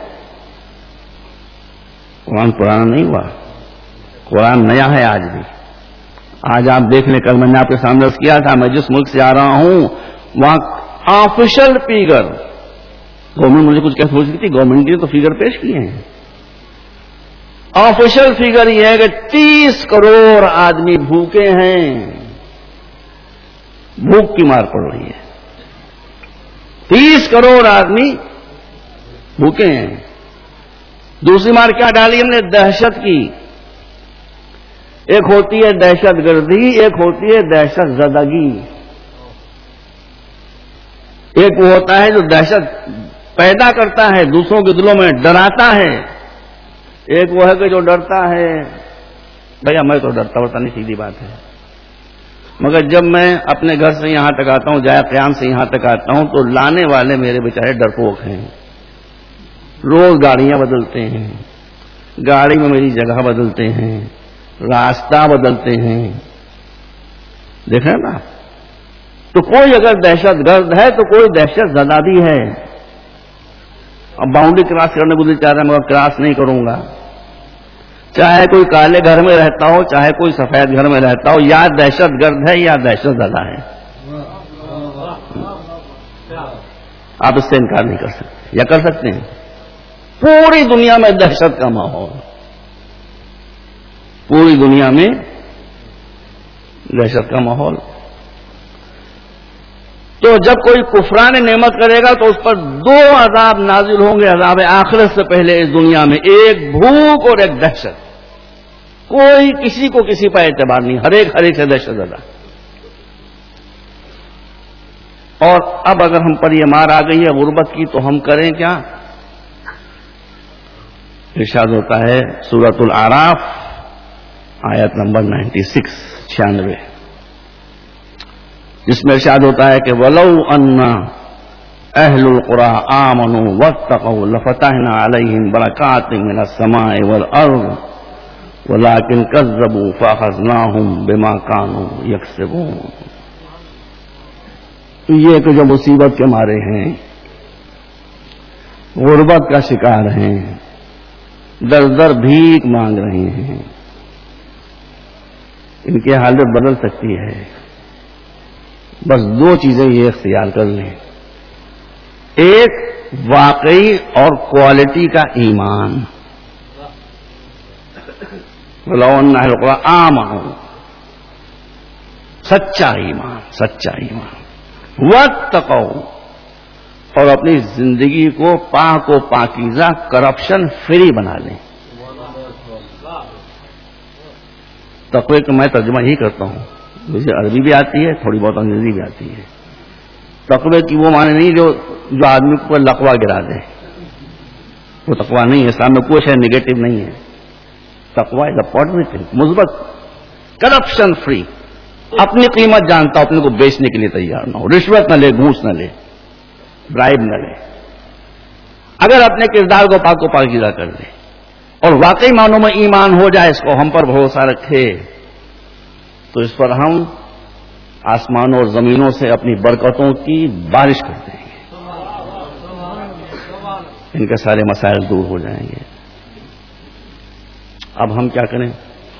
قرآن پرانا نہیں ہوا، قرآن نیا ہے آج بھی. آج آپ دیکھ لیں، کل میں نے آپ کے سامنے عرض کیا تھا، میں جس ملک سے آ رہا ہوں وہاں آفیشل فیگر، گورنمنٹ مجھے کچھ کہہ سوچتی تھی، گورنمنٹ نے تو فیگر پیش کیے ہیں. آفیشل فیگر یہ ہے کہ تیس کروڑ آدمی بھوکے ہیں، بھوک کی مار پڑ رہی ہے. تیس کروڑ آدمی بھوکے ہیں. دوسری مار کیا ڈالی ہم نے؟ دہشت کی. ایک ہوتی ہے دہشت گردی، ایک ہوتی ہے دہشت زدگی. ایک وہ ہوتا ہے جو دہشت پیدا کرتا ہے، دوسروں کے دلوں میں ڈراتا ہے. ایک وہ ہے کہ جو ڈرتا ہے. بھیا میں تو ڈرتا ہوتا نہیں، سیدھی بات ہے. مگر جب میں اپنے گھر سے یہاں تک آتا ہوں، جائے قیام سے یہاں تک آتا ہوں، تو لانے والے میرے بیچارے ڈرپوک ہیں. روز گاڑیاں بدلتے ہیں، گاڑی میں میری جگہ بدلتے ہیں، راستہ بدلتے ہیں. دیکھیں نا، تو کوئی اگر دہشت گرد ہے تو کوئی دہشت زدہ بھی ہے. اب باؤنڈری کراس کرنے کو دل چاہ رہا ہے مگر کراس نہیں کروں گا. چاہے کوئی کالے گھر میں رہتا ہو، چاہے کوئی سفید گھر میں رہتا ہو، یا دہشت گرد ہے یا دہشت زدہ ہے. آپ اس سے انکار نہیں کر سکتے، یا کر سکتے ہیں؟ پوری دنیا میں دہشت کا ماحول، پوری دنیا میں دہشت کا ماحول. تو جب کوئی کفران نعمت کرے گا تو اس پر دو عذاب نازل ہوں گے عذاب آخرت سے پہلے اس دنیا میں، ایک بھوک اور ایک دہشت. کوئی کسی کو کسی پر اعتبار نہیں، ہر ایک ہر ایک سے دہشت زدہ. اور اب اگر ہم پر یہ مار آ گئی ہے غربت کی تو ہم کریں کیا؟ ارشاد ہوتا ہے سورۃ الاعراف آیت نمبر نائنٹی سکس چھیانوے، جس میں ارشاد ہوتا ہے کہ وَلَوْ أَنَّ أَهْلُ الْقُرَىٰ آمَنُوا وَاتَّقَوْا لَفَتَحْنَا عَلَيْهِمْ بَرَكَاتٍ مِّنَ السَّمَاءِ وَالْأَرْضِ وَلَٰكِنْ كَذَّبُوا فَأَخَذْنَاهُمْ بِمَا كَانُوا يَكْسِبُونَ. یہ کہ جو مصیبت کے مارے ہیں، غربت کا شکار ہیں، در در بھیک مانگ رہے ہیں، ان کی حالت بدل سکتی ہے. بس دو چیزیں یہ اختیار کر لیں، ایک واقعی اور کوالٹی کا ایمان. وَلَوْ أَنَّ أَهْلَ الْقُرَىٰ آمَنُوا، سچا ایمان، سچا ایمان. وَاتَّقَوْا، اور اپنی زندگی کو پاک و پاکیزہ کرپشن فری بنا لیں. تقوی کا میں ترجمہ یہی کرتا ہوں. مجھے عربی بھی آتی ہے, تھوڑی بہت انگریزی بھی آتی ہے. تقوی کی وہ معنی نہیں جو جو آدمی کو لقوا گرا دے, وہ تقوی نہیں ہے. اسلام میں کوئی شے نگیٹو نہیں ہے. تقوی از اے پازیٹو, مثبت, کرپشن فری. اپنی قیمت جانتا ہو, اپنے کو بیچنے کے لیے تیار نہ ہو, رشوت نہ لے, گھوس نہ لے, برائب نہ لے. اگر اپنے کردار کو پاک و پاکیزہ کر لے اور واقعی معنوں میں ایمان ہو جائے, اس کو ہم پر بھروسہ رکھے, تو اس پر ہم آسمانوں اور زمینوں سے اپنی برکتوں کی بارش کر دیں گے. ان کے سارے مسائل دور ہو جائیں گے. اب ہم کیا کریں؟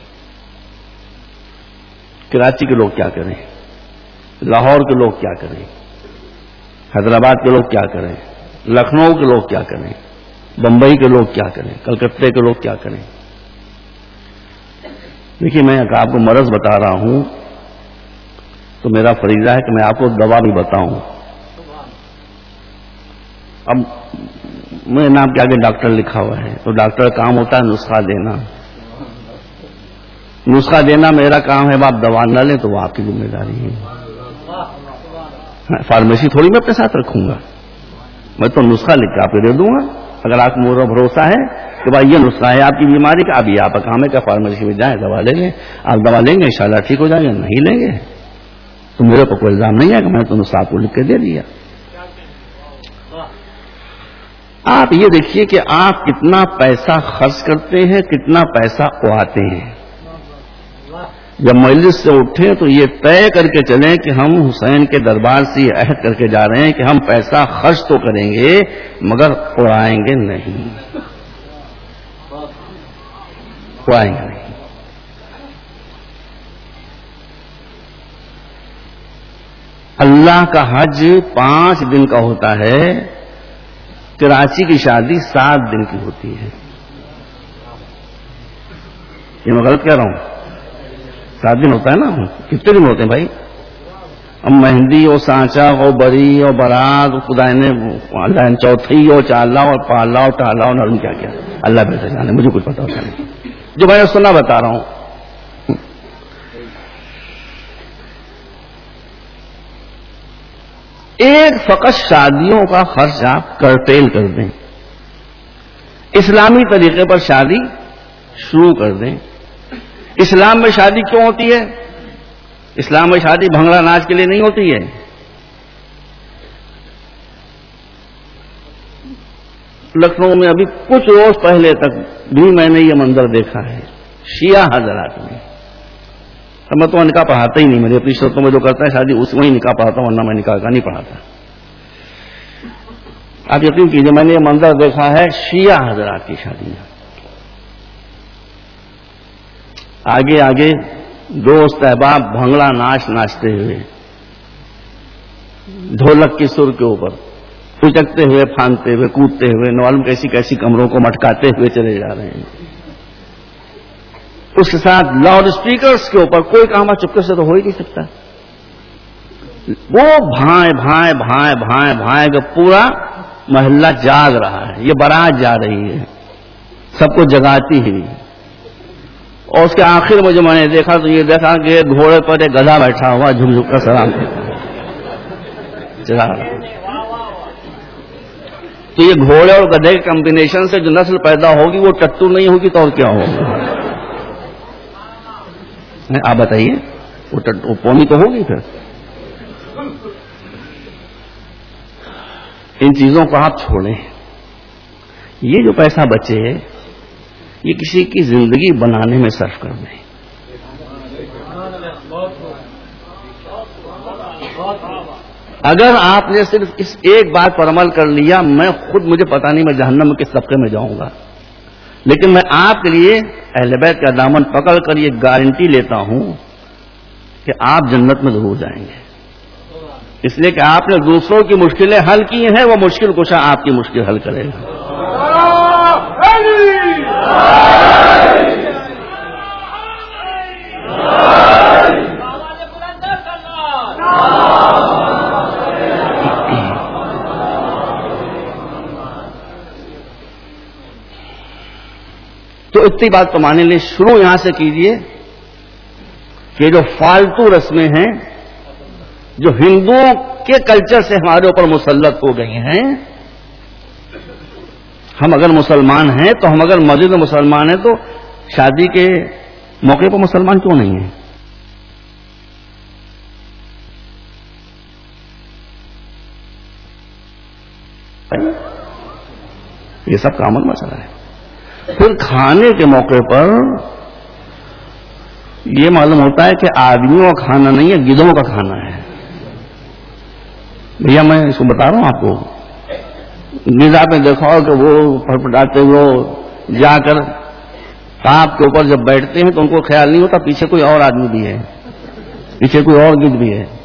کراچی کے لوگ کیا کریں, لاہور کے لوگ کیا کریں, حیدرآباد کے لوگ کیا کریں, لکھنؤ کے لوگ کیا کریں, بمبئی کے لوگ کیا کریں, کلکتے کے لوگ کیا کریں؟ دیکھیے, میں آپ کو مرض بتا رہا ہوں تو میرا فریضہ ہے کہ میں آپ کو دوا بھی بتاؤں. اب میرے نام کے آگے ڈاکٹر لکھا ہوا ہے, تو ڈاکٹر کا کام ہوتا ہے نسخہ دینا. نسخہ دینا میرا کام ہے. آپ دوا نہ لیں تو وہ آپ کی ذمہ داری ہے. فارمیسی تھوڑی میں اپنے ساتھ رکھوں گا, میں تو نسخہ لکھ کے آپ کو دے دوں گا. اگر آپ کو میرا بھروسہ ہے کہ بھائی یہ نسخہ ہے آپ کی بیماری کا, ابھی آپ کا کام ہے کہ فارمیسی میں جائیں, دوا لے لیں. آپ دوا لیں گے انشاءاللہ ٹھیک ہو جائیں گے, نہیں لیں گے تو میرے کو کوئی الزام نہیں ہے کہ میں تو نسخہ آپ کو لکھ کے دے دیا. آپ یہ دیکھیے کہ آپ کتنا پیسہ خرچ کرتے ہیں, کتنا پیسہ اڑاتے ہیں. جب مجلس سے اٹھیں تو یہ طے کر کے چلیں کہ ہم حسین کے دربار سے یہ عہد کر کے جا رہے ہیں کہ ہم پیسہ خرچ تو کریں گے مگر اڑائیں گے نہیں, اڑائیں گے نہیں. اللہ کا حج پانچ دن کا ہوتا ہے, کراچی کی شادی سات دن کی ہوتی ہے. یہ میں غلط کہہ رہا ہوں؟ سات دن ہوتا ہے نا. کتنے دن ہوتے ہیں بھائی؟ اب مہندی اور سانچا اور بری اور بارات, خدا نے چوتھی اور چالا اور پالا اور ٹالا اور نرم, کیا کیا اللہ بہتر جانے, مجھے کچھ پتا ہوتا نہیں. جو میں نے سنا بتا رہا ہوں. ایک فقط شادیوں کا خرچ آپ کرٹیل کر دیں, اسلامی طریقے پر شادی شروع کر دیں. اسلام میں شادی کیوں ہوتی ہے؟ اسلام میں شادی بھنگڑا ناچ کے لیے نہیں ہوتی ہے. لکھنؤ میں ابھی کچھ روز پہلے تک بھی میں نے یہ منظر دیکھا ہے شیعہ حضرات میں. میں تو نکاح پڑھاتا ہی نہیں, میرے اپنی شرطوں میں جو کرتا ہے شادی اس میں ہی نکاح پڑھاتا ہوں, ورنہ میں نکاح کا نہیں پڑھاتا. آپ یقین کیجیے, میں نے یہ منظر دیکھا ہے شیعہ حضرات کی شادی میں. آگے آگے دوست احباب بھنگڑا ناچ ناچتے ہوئے, ڈھولک کی سر کے اوپر پھچکتے ہوئے, پھاندتے ہوئے, کودتے ہوئے, معلوم کیسی کیسی کمروں کو مٹکاتے ہوئے چلے جا رہے ہیں. اس کے ساتھ لاؤڈ اسپیکرز کے اوپر کوئی کام چپکے سے تو ہو ہی نہیں سکتا. وہ بھائیں بھائیں بھائیں بھائیں بھائیں کہ پورا محلہ جاگ رہا ہے. یہ بارات جا رہی ہے سب کو جگاتی ہوئی. اور اس کے آخر میں جو میں نے دیکھا تو یہ دیکھا کہ گھوڑے پر ایک گدھا بیٹھا ہوا جھک جھک کر سلام چلا رہا. تو یہ گھوڑے اور گدھے کے کمبینیشن سے جو نسل پیدا ہوگی وہ ٹٹو نہیں ہوگی تو اور کیا ہوگا؟ آپ بتائیے, وہ پونی تو ہوگی. پھر ان چیزوں کو آپ چھوڑیں. یہ جو پیسہ بچے یہ کسی کی زندگی بنانے میں صرف کر دیں. اگر آپ نے صرف اس ایک بات پر عمل کر لیا, میں خود مجھے پتا نہیں میں جہنم میں کس طبقے میں جاؤں گا, لیکن میں آپ کے لیے اہل بیت کا دامن پکڑ کر یہ گارنٹی لیتا ہوں کہ آپ جنت میں ضرور جائیں گے. اس لیے کہ آپ نے دوسروں کی مشکلیں حل کی ہیں, وہ مشکل کشا آپ کی مشکل حل کرے گا. اتنی بات تو مان لیں، شروع یہاں سے کیجئے کہ جو فالتو رسمیں ہیں جو ہندوؤں کے کلچر سے ہمارے اوپر مسلط ہو گئی ہیں، ہم اگر مسلمان ہیں تو ہم اگر مسجد میں مسلمان ہیں تو شادی کے موقع پر مسلمان کیوں نہیں ہیں؟ یہ سب کامن مسئلہ ہے۔ پھر کھانے کے موقع پر یہ معلوم ہوتا ہے کہ آدمیوں کا کھانا نہیں ہے، گدھوں کا کھانا ہے۔ بھیا میں اس کو بتا رہا ہوں آپ کو، گدھ آپ نے دیکھا ہو کہ وہ پھٹپٹاتے ہوئے جا کر آپ کے اوپر جب بیٹھتے ہیں تو ان کو خیال نہیں ہوتا پیچھے کوئی اور آدمی بھی ہے، پیچھے کوئی اور گدھ بھی ہے۔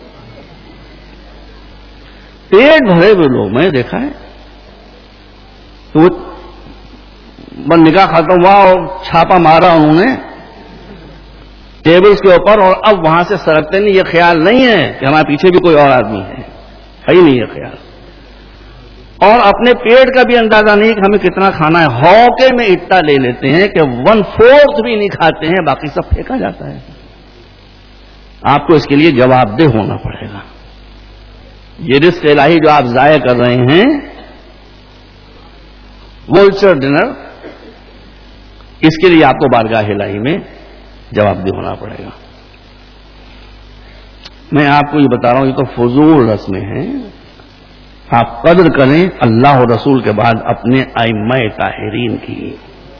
پیٹ بھرے ہوئے لوگ میں نے دیکھا ہے تو وہ بس نکاح ختم ہوا اور چھاپا مارا انہوں نے ٹیبلز کے اوپر، اور اب وہاں سے سرکتے نہیں، یہ خیال نہیں ہے کہ ہمارے پیچھے بھی کوئی اور آدمی ہے، ہے ہی نہیں یہ خیال۔ اور اپنے پیٹ کا بھی اندازہ نہیں کہ ہمیں کتنا کھانا ہے، ہوکے میں اتنا لے لیتے ہیں کہ ون فورتھ بھی نہیں کھاتے ہیں، باقی سب پھینکا جاتا ہے۔ آپ کو اس کے لیے جواب دہ ہونا پڑے گا۔ یہ رزق الہی جو آپ ضائع کر رہے ہیں، وولچر ڈنر، اس کے لیے آپ کو بارگاہ الہی میں جواب دہ ہونا پڑے گا۔ میں آپ کو یہ بتا رہا ہوں، یہ تو فضول رسمیں ہیں، آپ قدر کریں اللہ اور رسول کے بعد اپنے ائمہ طاہرین کی۔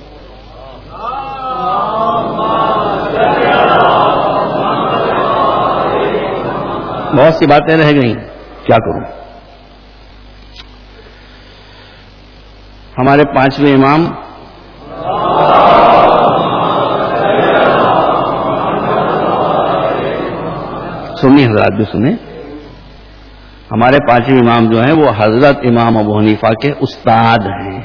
بہت سی باتیں رہ گئیں، کیا کروں؟ ہمارے پانچویں امام سنی حضرات بھی سنیں، ہمارے پانچویں امام جو ہیں وہ حضرت امام ابو حنیفہ کے استاد ہیں،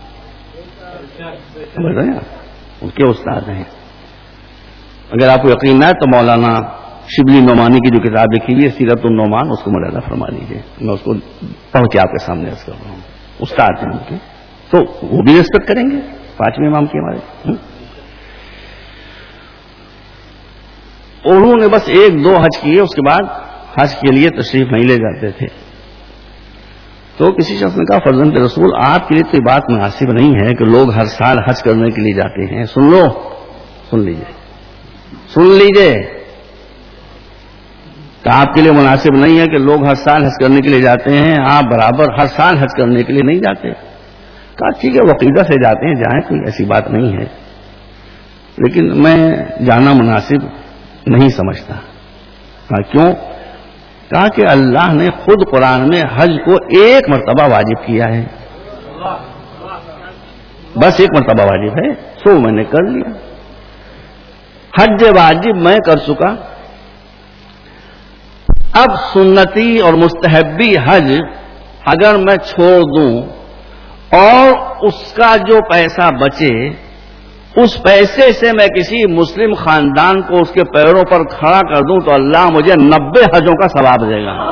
سمجھ رہے ہیں آپ؟ ان کے استاد ہیں۔ اگر آپ کو یقین نہ ہے تو مولانا شبلی نعمانی کی جو کتاب لکھی ہوئی ہے سیرت النعمان، اس کو ملاحظہ فرما لیجیے، میں اس کو پڑھ کے آپ کے سامنے عرض کر رہا ہوں۔ استاد ہیں ان کے، تو وہ بھی ریسپیکٹ کریں گے پانچویں امام کی ہمارے۔ انہوں نے بس ایک دو حج کیے، اس کے بعد حج کے لیے تشریف نہیں لے جاتے تھے۔ تو کسی شخص نے کہا فرزند رسول آپ کے لیے تو یہ بات مناسب نہیں ہے کہ لوگ ہر سال حج کرنے کے لیے جاتے ہیں۔ سن لو، سن لیجئے سن لیجئے کہ آپ کے لیے مناسب نہیں ہے کہ لوگ ہر سال حج کرنے کے لیے جاتے ہیں، آپ برابر ہر سال حج کرنے کے لیے نہیں جاتے۔ کہا ٹھیک ہے، عقیدہ سے جاتے ہیں، جائیں، کوئی ایسی بات نہیں ہے، لیکن میں جانا مناسب نہیں سمجھتا۔ کہا کیوں؟ کہا کہ اللہ نے خود قرآن میں حج کو ایک مرتبہ واجب کیا ہے، بس ایک مرتبہ واجب ہے، سو میں نے کر لیا، حج واجب میں کر چکا۔ اب سنتی اور مستحبی حج اگر میں چھوڑ دوں اور اس کا جو پیسہ بچے اس پیسے سے میں کسی مسلم خاندان کو اس کے پیروں پر کھڑا کر دوں تو اللہ مجھے نبے حجوں کا ثواب دے گا۔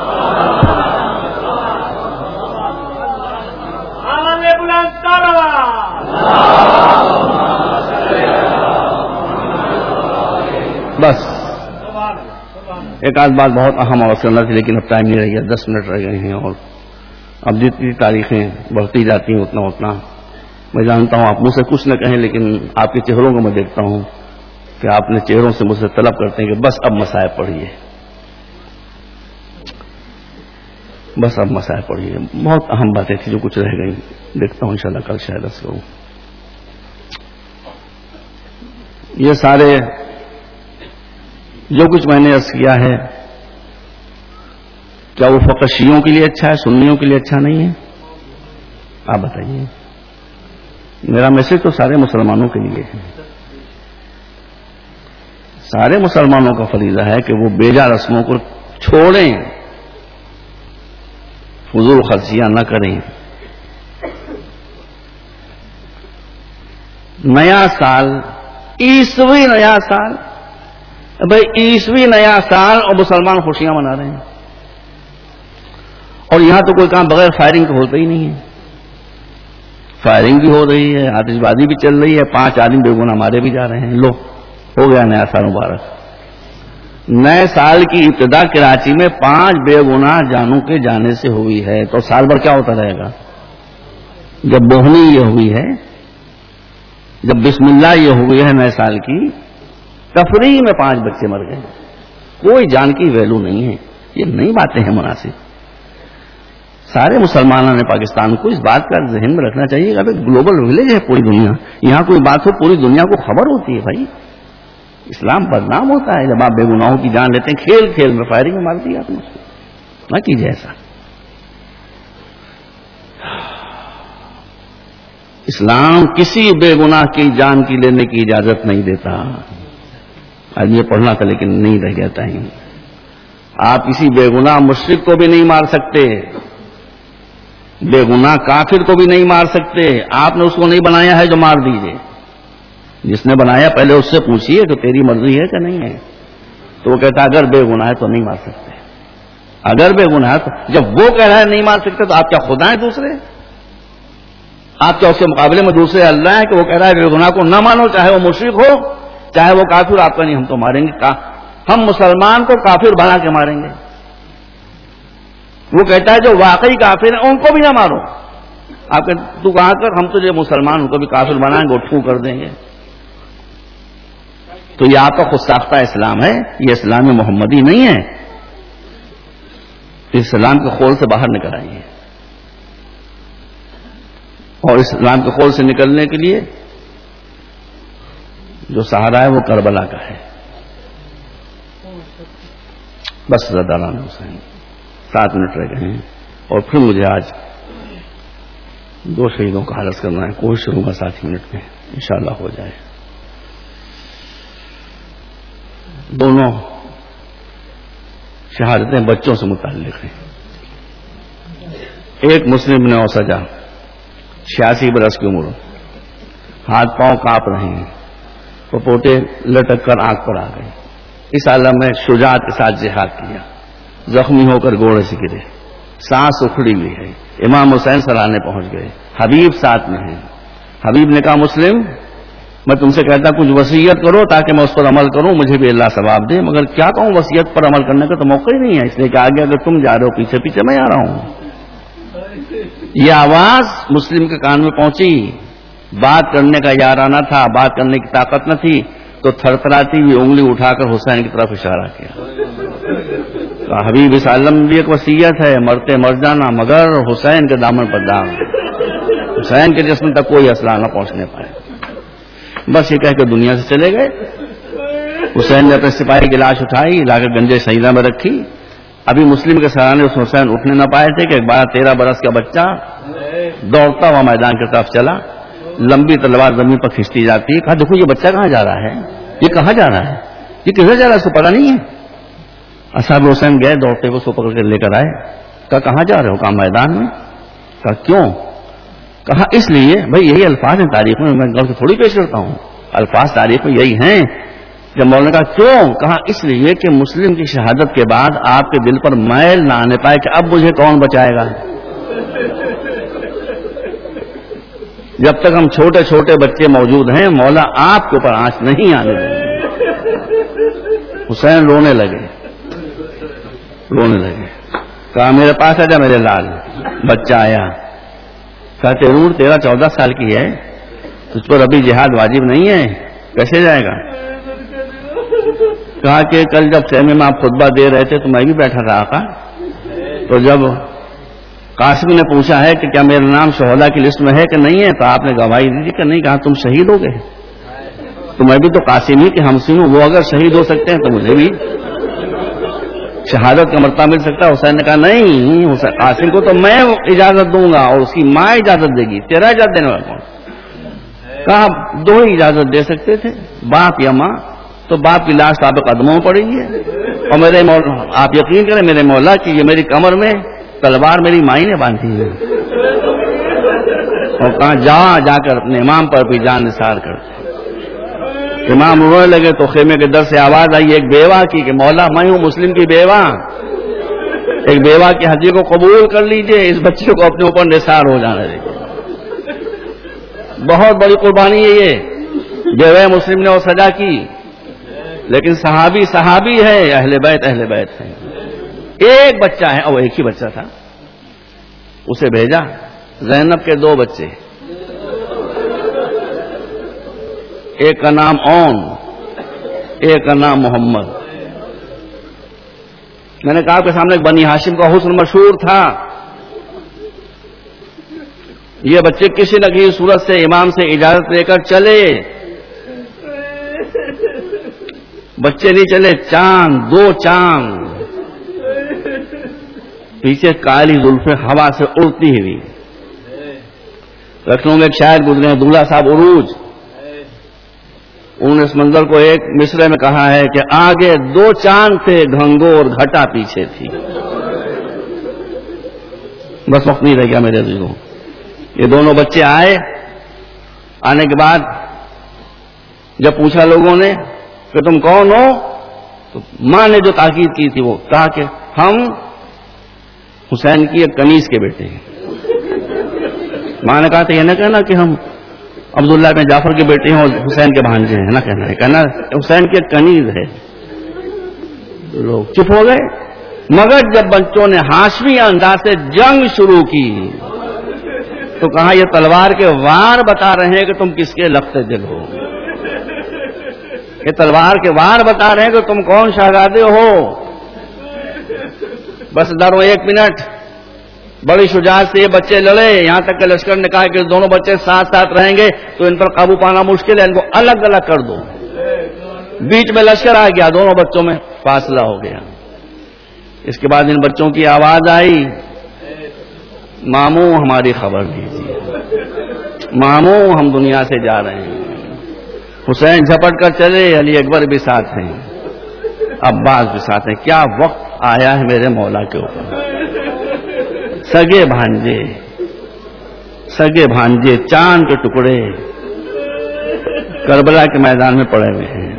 بس ایک آدھ بات بہت اہم اور کرنا تھی، لیکن اب ٹائم نہیں رہی ہے، دس منٹ رہ گئے ہیں، اور اب جتنی تاریخیں بڑھتی جاتی ہیں اتنا اتنا میں جانتا ہوں آپ مجھ سے کچھ نہ کہیں، لیکن آپ کے چہروں کو میں دیکھتا ہوں کہ آپ نے چہروں سے مجھ سے طلب کرتے ہیں کہ بس اب مسائل پڑھیے، بس اب مسائل پڑھیے۔ بہت اہم باتیں تھیں جو کچھ رہ گئی، دیکھتا ہوں انشاءاللہ کل شاید اس کو۔ یہ سارے جو کچھ میں نے عرض کیا ہے، کیا وہ فقط شیعوں کے لیے اچھا ہے، سنیوں کے لیے اچھا نہیں ہے؟ آپ بتائیے۔ میرا میسج تو سارے مسلمانوں کے لیے ہے، سارے مسلمانوں کا فریضہ ہے کہ وہ بیجا رسموں کو چھوڑیں، فضول خرچیاں نہ کریں۔ نیا سال، عیسوی نیا سال، بھائی عیسوی نیا سال اور مسلمان خوشیاں منا رہے ہیں، اور یہاں تو کوئی کام بغیر فائرنگ کے ہوتا ہی نہیں ہے۔ فائرنگ بھی ہو رہی ہے, آتش بازی بھی چل رہی ہے, پانچ آدمی بے گناہ مارے بھی جا رہے ہیں. لو ہو گیا نیا سال مبارک. نئے سال کی ابتدا کراچی میں پانچ بے گناہ جانوں کے جانے سے ہوئی ہے, تو سال بھر کیا ہوتا رہے گا؟ جب بوہنی یہ ہوئی ہے, جب بسم اللہ یہ ہوئی ہے نئے سال کی, تفریح میں پانچ بچے مر گئے, کوئی جان کی ویلو نہیں ہے. یہ نئی باتیں ہیں مناسب. سارے مسلمانوں نے پاکستان کو اس بات کا ذہن میں رکھنا چاہیے کہ گلوبل ولیج ہے پوری دنیا, یہاں کوئی بات ہو پوری دنیا کو خبر ہوتی ہے. بھائی اسلام بدنام ہوتا ہے جب آپ بے گناہوں کی جان لیتے ہیں, کھیل کھیل میں فائرنگ میں مار دیا آپ نے اس کو. نہ کیجیے ایسا. اسلام کسی بے گناہ کی جان کی لینے کی اجازت نہیں دیتا. آج یہ پڑھنا تھا لیکن نہیں رہ گیا ٹائم. آپ کسی بے گناہ مشرک کو بھی نہیں مار سکتے, بے گناہ کافر کو بھی نہیں مار سکتے. آپ نے اس کو نہیں بنایا ہے جو مار دیجئے. جس نے بنایا پہلے اس سے پوچھیے کہ تیری مرضی ہے کہ نہیں ہے, تو وہ کہتا اگر بے گناہ ہے تو نہیں مار سکتے. اگر بے گناہ ہے تو, جب وہ کہہ رہا ہے نہیں مار سکتے تو آپ کیا خدا ہیں دوسرے؟ آپ کیا اس کے مقابلے میں دوسرے اللہ ہیں کہ وہ کہہ رہا ہے بے گناہ کو نہ مانو, چاہے وہ مشرک ہو چاہے وہ کافر؟ آپ کا نہیں, ہم تو ماریں گے, ہم مسلمان کو کافر بنا کے ماریں گے. وہ کہتا ہے جو واقعی کافر ہیں ان کو بھی نہ مارو. آپ کہ تو کہاں کر, ہم تو جو مسلمان ان کو بھی کافر بنائیں گے, ٹھو کر دیں گے. تو یہ آپ کا خود ساختہ اسلام ہے, یہ اسلام محمدی نہیں ہے. اسلام کے خول سے باہر نکل آئیے, اور اسلام کے خول سے نکلنے کے لیے جو سہارا ہے وہ کربلا کا ہے. بس زدالان حسین سات منٹ رہ گئے ہیں, اور پھر مجھے آج دو شہیدوں کا حرس کرنا ہے. کوشش کروں گا سات منٹ میں انشاءاللہ ہو جائے. دونوں شہادتیں بچوں سے متعلق ہیں. ایک مسلم نے اوسجا, چھیاسی برس کی عمر, ہاتھ پاؤں کانپ رہے ہیں, پپوٹے لٹک کر آنکھ پر آ گئے. اس عالم میں شجاعت کے ساتھ جہاد کیا, زخمی ہو کر گھوڑے سے گرے, سانس اکھڑی ہوئی ہے. امام حسین سرانے پہنچ گئے, حبیب ساتھ میں ہیں. حبیب نے کہا مسلم میں تم سے کہتا کچھ وصیت کرو تاکہ میں اس پر عمل کروں, مجھے بھی اللہ ثواب دے, مگر کیا کہوں, وصیت پر عمل کرنے کا تو موقع ہی نہیں ہے. اس لیے کہ آگے اگر تم جا رہے ہو پیچھے پیچھے میں آ رہا ہوں. یہ آواز مسلم کے کان میں پہنچی. بات کرنے کا یارانہ تھا, بات کرنے کی طاقت نہ تھی, تو تھر تھراتی ہوئی انگلی اٹھا کر حسین کی طرف اشارہ کیا. تو حبیب اس عالم میں بھی ایک وصیت ہے, مرتے مر جانا مگر حسین کے دامن پر داغ, حسین کے جسم تک کوئی اسلحہ نہ پہنچنے پائے. بس یہ کہہ کے دنیا سے چلے گئے. حسین نے اپنے سپاہی کی لاش اٹھائی, لا کر گنجے شہیدہ میں رکھی. ابھی مسلم کے سرانے اس حسین اٹھنے نہ پائے تھے کہ ایک بارہ تیرہ برس کا بچہ دوڑتا ہوا میدان کی طرف چلا. لمبی تلوار زمین پر کھینچتی جاتی ہے. کہا دیکھو یہ بچہ کہاں جا رہا ہے, یہ کہاں جا رہا ہے, یہ کدھر جا رہا ہے, اس کو پتا نہیں ہے. اصحاب حسین گئے دوڑتے ہوئے اس کو پکڑ کر لے کر آئے. کہا کہاں جا رہے ہو؟ کہا میدان میں. کہا کیوں؟ کہا اس لیے بھائی یہی الفاظ ہیں تاریخ میں, میں غلط تھوڑی پیش کرتا ہوں, الفاظ تاریخ میں یہی ہیں. جب مولانا نے کہا کیوں؟ کہا اس لیے کہ مسلم کی شہادت کے بعد آپ کے دل پر میل نہ آنے پائے کہ اب مجھے کون بچائے گا. جب تک ہم چھوٹے چھوٹے بچے موجود ہیں مولا آپ کے اوپر آنچ نہیں آنے دیں گے. حسین رونے لگے رونے لگے کہا میرے پاس آ جا میرے لال. بچہ آیا. کہا تیرور تیرہ چودہ سال کی ہے, تجھ پر ابھی جہاد واجب نہیں ہے, کیسے جائے گا؟ کہا کہ کل جب خیمے میں آپ خطبہ دے رہے تھے تو میں بھی بیٹھا تھا آقا. تو جب قاسم نے پوچھا ہے کہ کیا میرا نام شہداء کی لسٹ میں ہے کہ نہیں ہے, تو آپ نے گواہی دی تھی کہ نہیں. کہا تم شہید ہو گئے, تو میں بھی تو قاسم ہی کہ ہم سے ہوں, وہ اگر شہید ہو سکتے ہیں تو مجھے بھی شہادت کا مرتبہ مل سکتا ہے. حسین نے کہا نہیں, قاسم کو تو میں اجازت دوں گا اور اس کی ماں اجازت دے گی, تیرا اجازت دینے والا کون؟ کہا دو ہی اجازت دے سکتے تھے, باپ یا ماں. تو باپ کی لاش آپ قدموں میں پڑی ہے, اور میرے مولا آپ یقین کریں میرے مولا کہ یہ میری کمر میں تلوار میری مائی نے باندھی ہے. اور کہاں جا جا کر اپنے امام پر بھی جان نثار کرتے. امام رونے لگے تو خیمے کے در سے آواز آئی ایک بیوہ کی کہ مولا میں ہوں مسلم کی بیوہ, ایک بیوہ کی حدیث کو قبول کر لیجئے, اس بچے کو اپنے اوپر نثار ہو جانا دیجیے. بہت بڑی قربانی ہے یہ جو ہے مسلم نے وہ سجا کی، لیکن صحابی صحابی ہے، اہل بیت اہل بیت ہے. ایک بچہ ہے، اور ایک ہی بچہ تھا، اسے بھیجا. زینب کے دو بچے، ایک کا نام اون، ایک کا نام محمد. میں نے کہا آپ کے سامنے بنی ہاشم کا حسن مشہور تھا. یہ بچے کسی نہ کسی صورت سے امام سے اجازت لے کر چلے. بچے نہیں چلے، چاند، دو چاند پیچھے کالی زلفیں ہوا سے اڑتی ہوئی. لکھنؤ میں ایک شاعر گزرے ہیں دولہ صاحب عروج، انہوں نے اس منظر کو ایک مصرے میں کہا ہے کہ آگے دو چاند تھے گھنگور گھٹا پیچھے تھی. بس وقت نہیں رہ گیا میرے عزیزوں. یہ دونوں بچے آئے. آنے کے بعد جب پوچھا لوگوں نے کہ تم کون ہو، تو ماں نے جو تاکید کی تھی وہ کہا کہ ہم حسین کی ایک کنیز کے بیٹے ہیں. ماں نے کہا تھا یہ نہ کہنا کہ ہم عبداللہ بن جعفر کے بیٹے ہیں اور حسین کے بھانجے ہیں، نہ کہنا ہے، کہنا حسین کی ایک کنیز ہے. لوگ چپ ہو گئے. مگر جب بچوں نے ہاشمی انداز سے جنگ شروع کی تو کہا یہ تلوار کے وار بتا رہے ہیں کہ تم کس کے لختے دل ہو. یہ تلوار کے وار بتا رہے ہیں کہ تم کون شہزادے ہو. بس ڈرو ایک منٹ. بڑی شجاعت سے یہ بچے لڑے، یہاں تک کہ لشکر نے کہا کہ دونوں بچے ساتھ ساتھ رہیں گے تو ان پر قابو پانا مشکل ہے، ان کو الگ الگ کر دو. بیچ میں لشکر آ گیا، دونوں بچوں میں فاصلہ ہو گیا. اس کے بعد ان بچوں کی آواز آئی، ماموں ہماری خبر لیجیے، ماموں ہم دنیا سے جا رہے ہیں. حسین جھپٹ کر چلے، علی اکبر بھی ساتھ ہیں، عباس بھی ساتھ ہیں. کیا وقت آیا ہے میرے مولا کے اوپر. سگے بھانجے سگے بھانجے چاند کے ٹکڑے کربلا کے میدان میں پڑے ہوئے ہیں.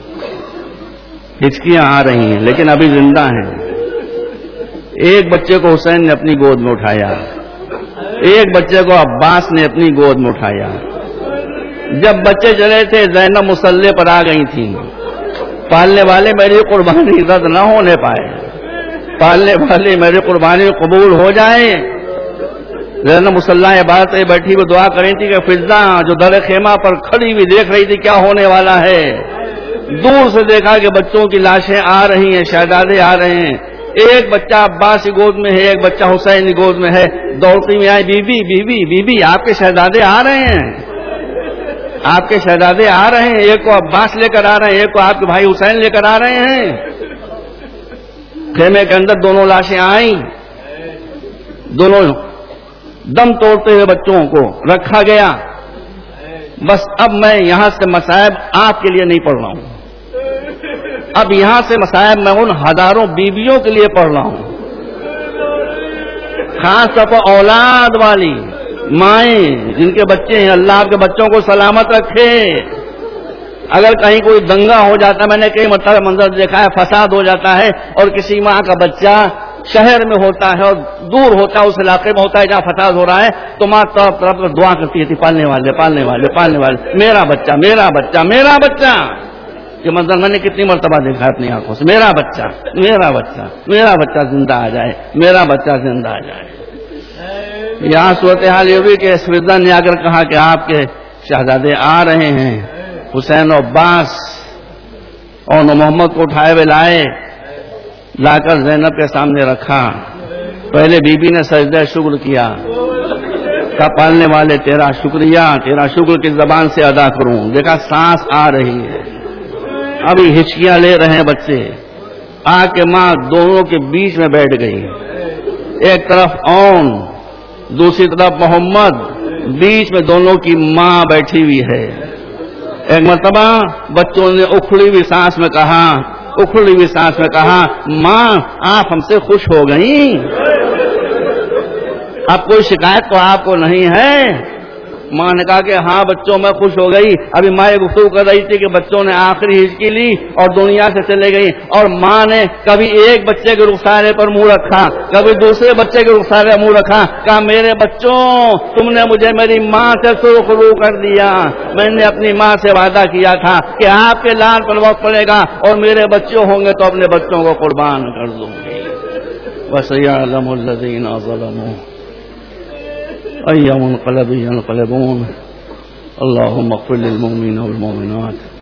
ہچکیاں آ رہی ہیں لیکن ابھی زندہ ہیں. ایک بچے کو حسین نے اپنی گود میں اٹھایا، ایک بچے کو عباس نے اپنی گود میں اٹھایا. جب بچے چلے تھے زینب مسلح پر آ گئی تھیں. پالنے والے میری قربانی رد نہ ہونے پائے، پالنے والے میری قربانی قبول ہو جائیں. زینب مسلح عبادت سے بیٹھی ہوئی دعا کر رہی تھی کہ فضا جو در خیمہ پر کھڑی ہوئی دیکھ رہی تھی کیا ہونے والا ہے. دور سے دیکھا کہ بچوں کی لاشیں آ رہی ہیں، شہزادے آ رہے ہیں. ایک بچہ عباس کی گود میں ہے، ایک بچہ حسین کی گود میں ہے. دوڑتی میں آئی، بی بی بی بی بی بی آپ کے شہزادے آ رہے ہیں، آپ کے شہزادے آ رہے ہیں. ایک کو عباس لے کر آ رہے ہیں، ایک کو آپ کے بھائی حسین لے کر آ رہے ہیں. خیمے کے اندر دونوں لاشیں آئیں، دونوں دم توڑتے ہوئے بچوں کو رکھا گیا. بس اب میں یہاں سے مصائب آپ کے لیے نہیں پڑھ رہا ہوں، اب یہاں سے مصائب میں ان ہزاروں بیویوں کے لیے پڑھ رہا ہوں. خاص طور پر اولاد والی مائیں جن کے بچے ہیں، اللہ آپ کے بچوں کو سلامت رکھے. اگر کہیں کوئی دنگا ہو جاتا، میں نے کئی مرتبہ منظر دیکھا ہے، فساد ہو جاتا ہے اور کسی ماں کا بچہ شہر میں ہوتا ہے اور دور ہوتا ہے، اس علاقے میں ہوتا ہے جہاں فساد ہو رہا ہے، تو ماں طرف طرف دعا کرتی ہے، پالنے والے پالنے والے پالنے والے میرا بچہ میرا بچہ میرا بچہ. یہ منظر میں نے کتنی مرتبہ دیکھا ہے اپنی آنکھوں سے. میرا بچہ میرا بچہ میرا بچہ زندہ آ جائے، میرا بچہ زندہ آ جائے. یہاں صورتحال یہ ہوئی کہ فضا نے آ کر کہا کہ آپ کے شہزادے آ رہے ہیں. حسین و عباس اور محمد کو اٹھائے ہوئے لائے، لا کر زینب کے سامنے رکھا. پہلے بی بی نے سجدہ شکر کیا، کہا پالنے والے تیرا شکریہ، تیرا شکر کس زبان سے ادا کروں. دیکھا سانس آ رہی ہے، ابھی ہچکیاں لے رہے ہیں بچے. آ کے ماں دونوں کے بیچ میں بیٹھ گئی. ایک طرف اون، دوسری طرف محمد، بیچ میں دونوں کی ماں بیٹھی ہوئی ہے. ایک مرتبہ بچوں نے اکھڑی ہوئی سانس میں کہا اکھڑی ہوئی سانس میں کہا ماں آپ ہم سے خوش ہو گئیں، اب کوئی شکایت تو آپ کو نہیں ہے. ماں نے کہا کہ ہاں بچوں میں خوش ہو گئی. ابھی ماں یہ گفتگو کر رہی تھی کہ بچوں نے آخری ہچکی لی اور دنیا سے چلے گئی, اور ماں نے کبھی ایک بچے کے رخسارے پر منہ رکھا, کبھی دوسرے بچے کے رخسارے پر منہ رکھا, کہا میرے بچوں تم نے مجھے میری ماں سے سرخ رو کر دیا. میں نے اپنی ماں سے وعدہ کیا تھا کہ آپ کے لال پر وقت پڑے گا اور میرے بچے ہوں گے تو اپنے بچوں کو قربان کر دوں گی. وَسَيَعْلَمُ الَّذِينَ ظَلَمُوا أَيَّ مُنقَلَبٍ يَنقَلِبُونَ. اللهم اغفر للمؤمنين والمؤمنات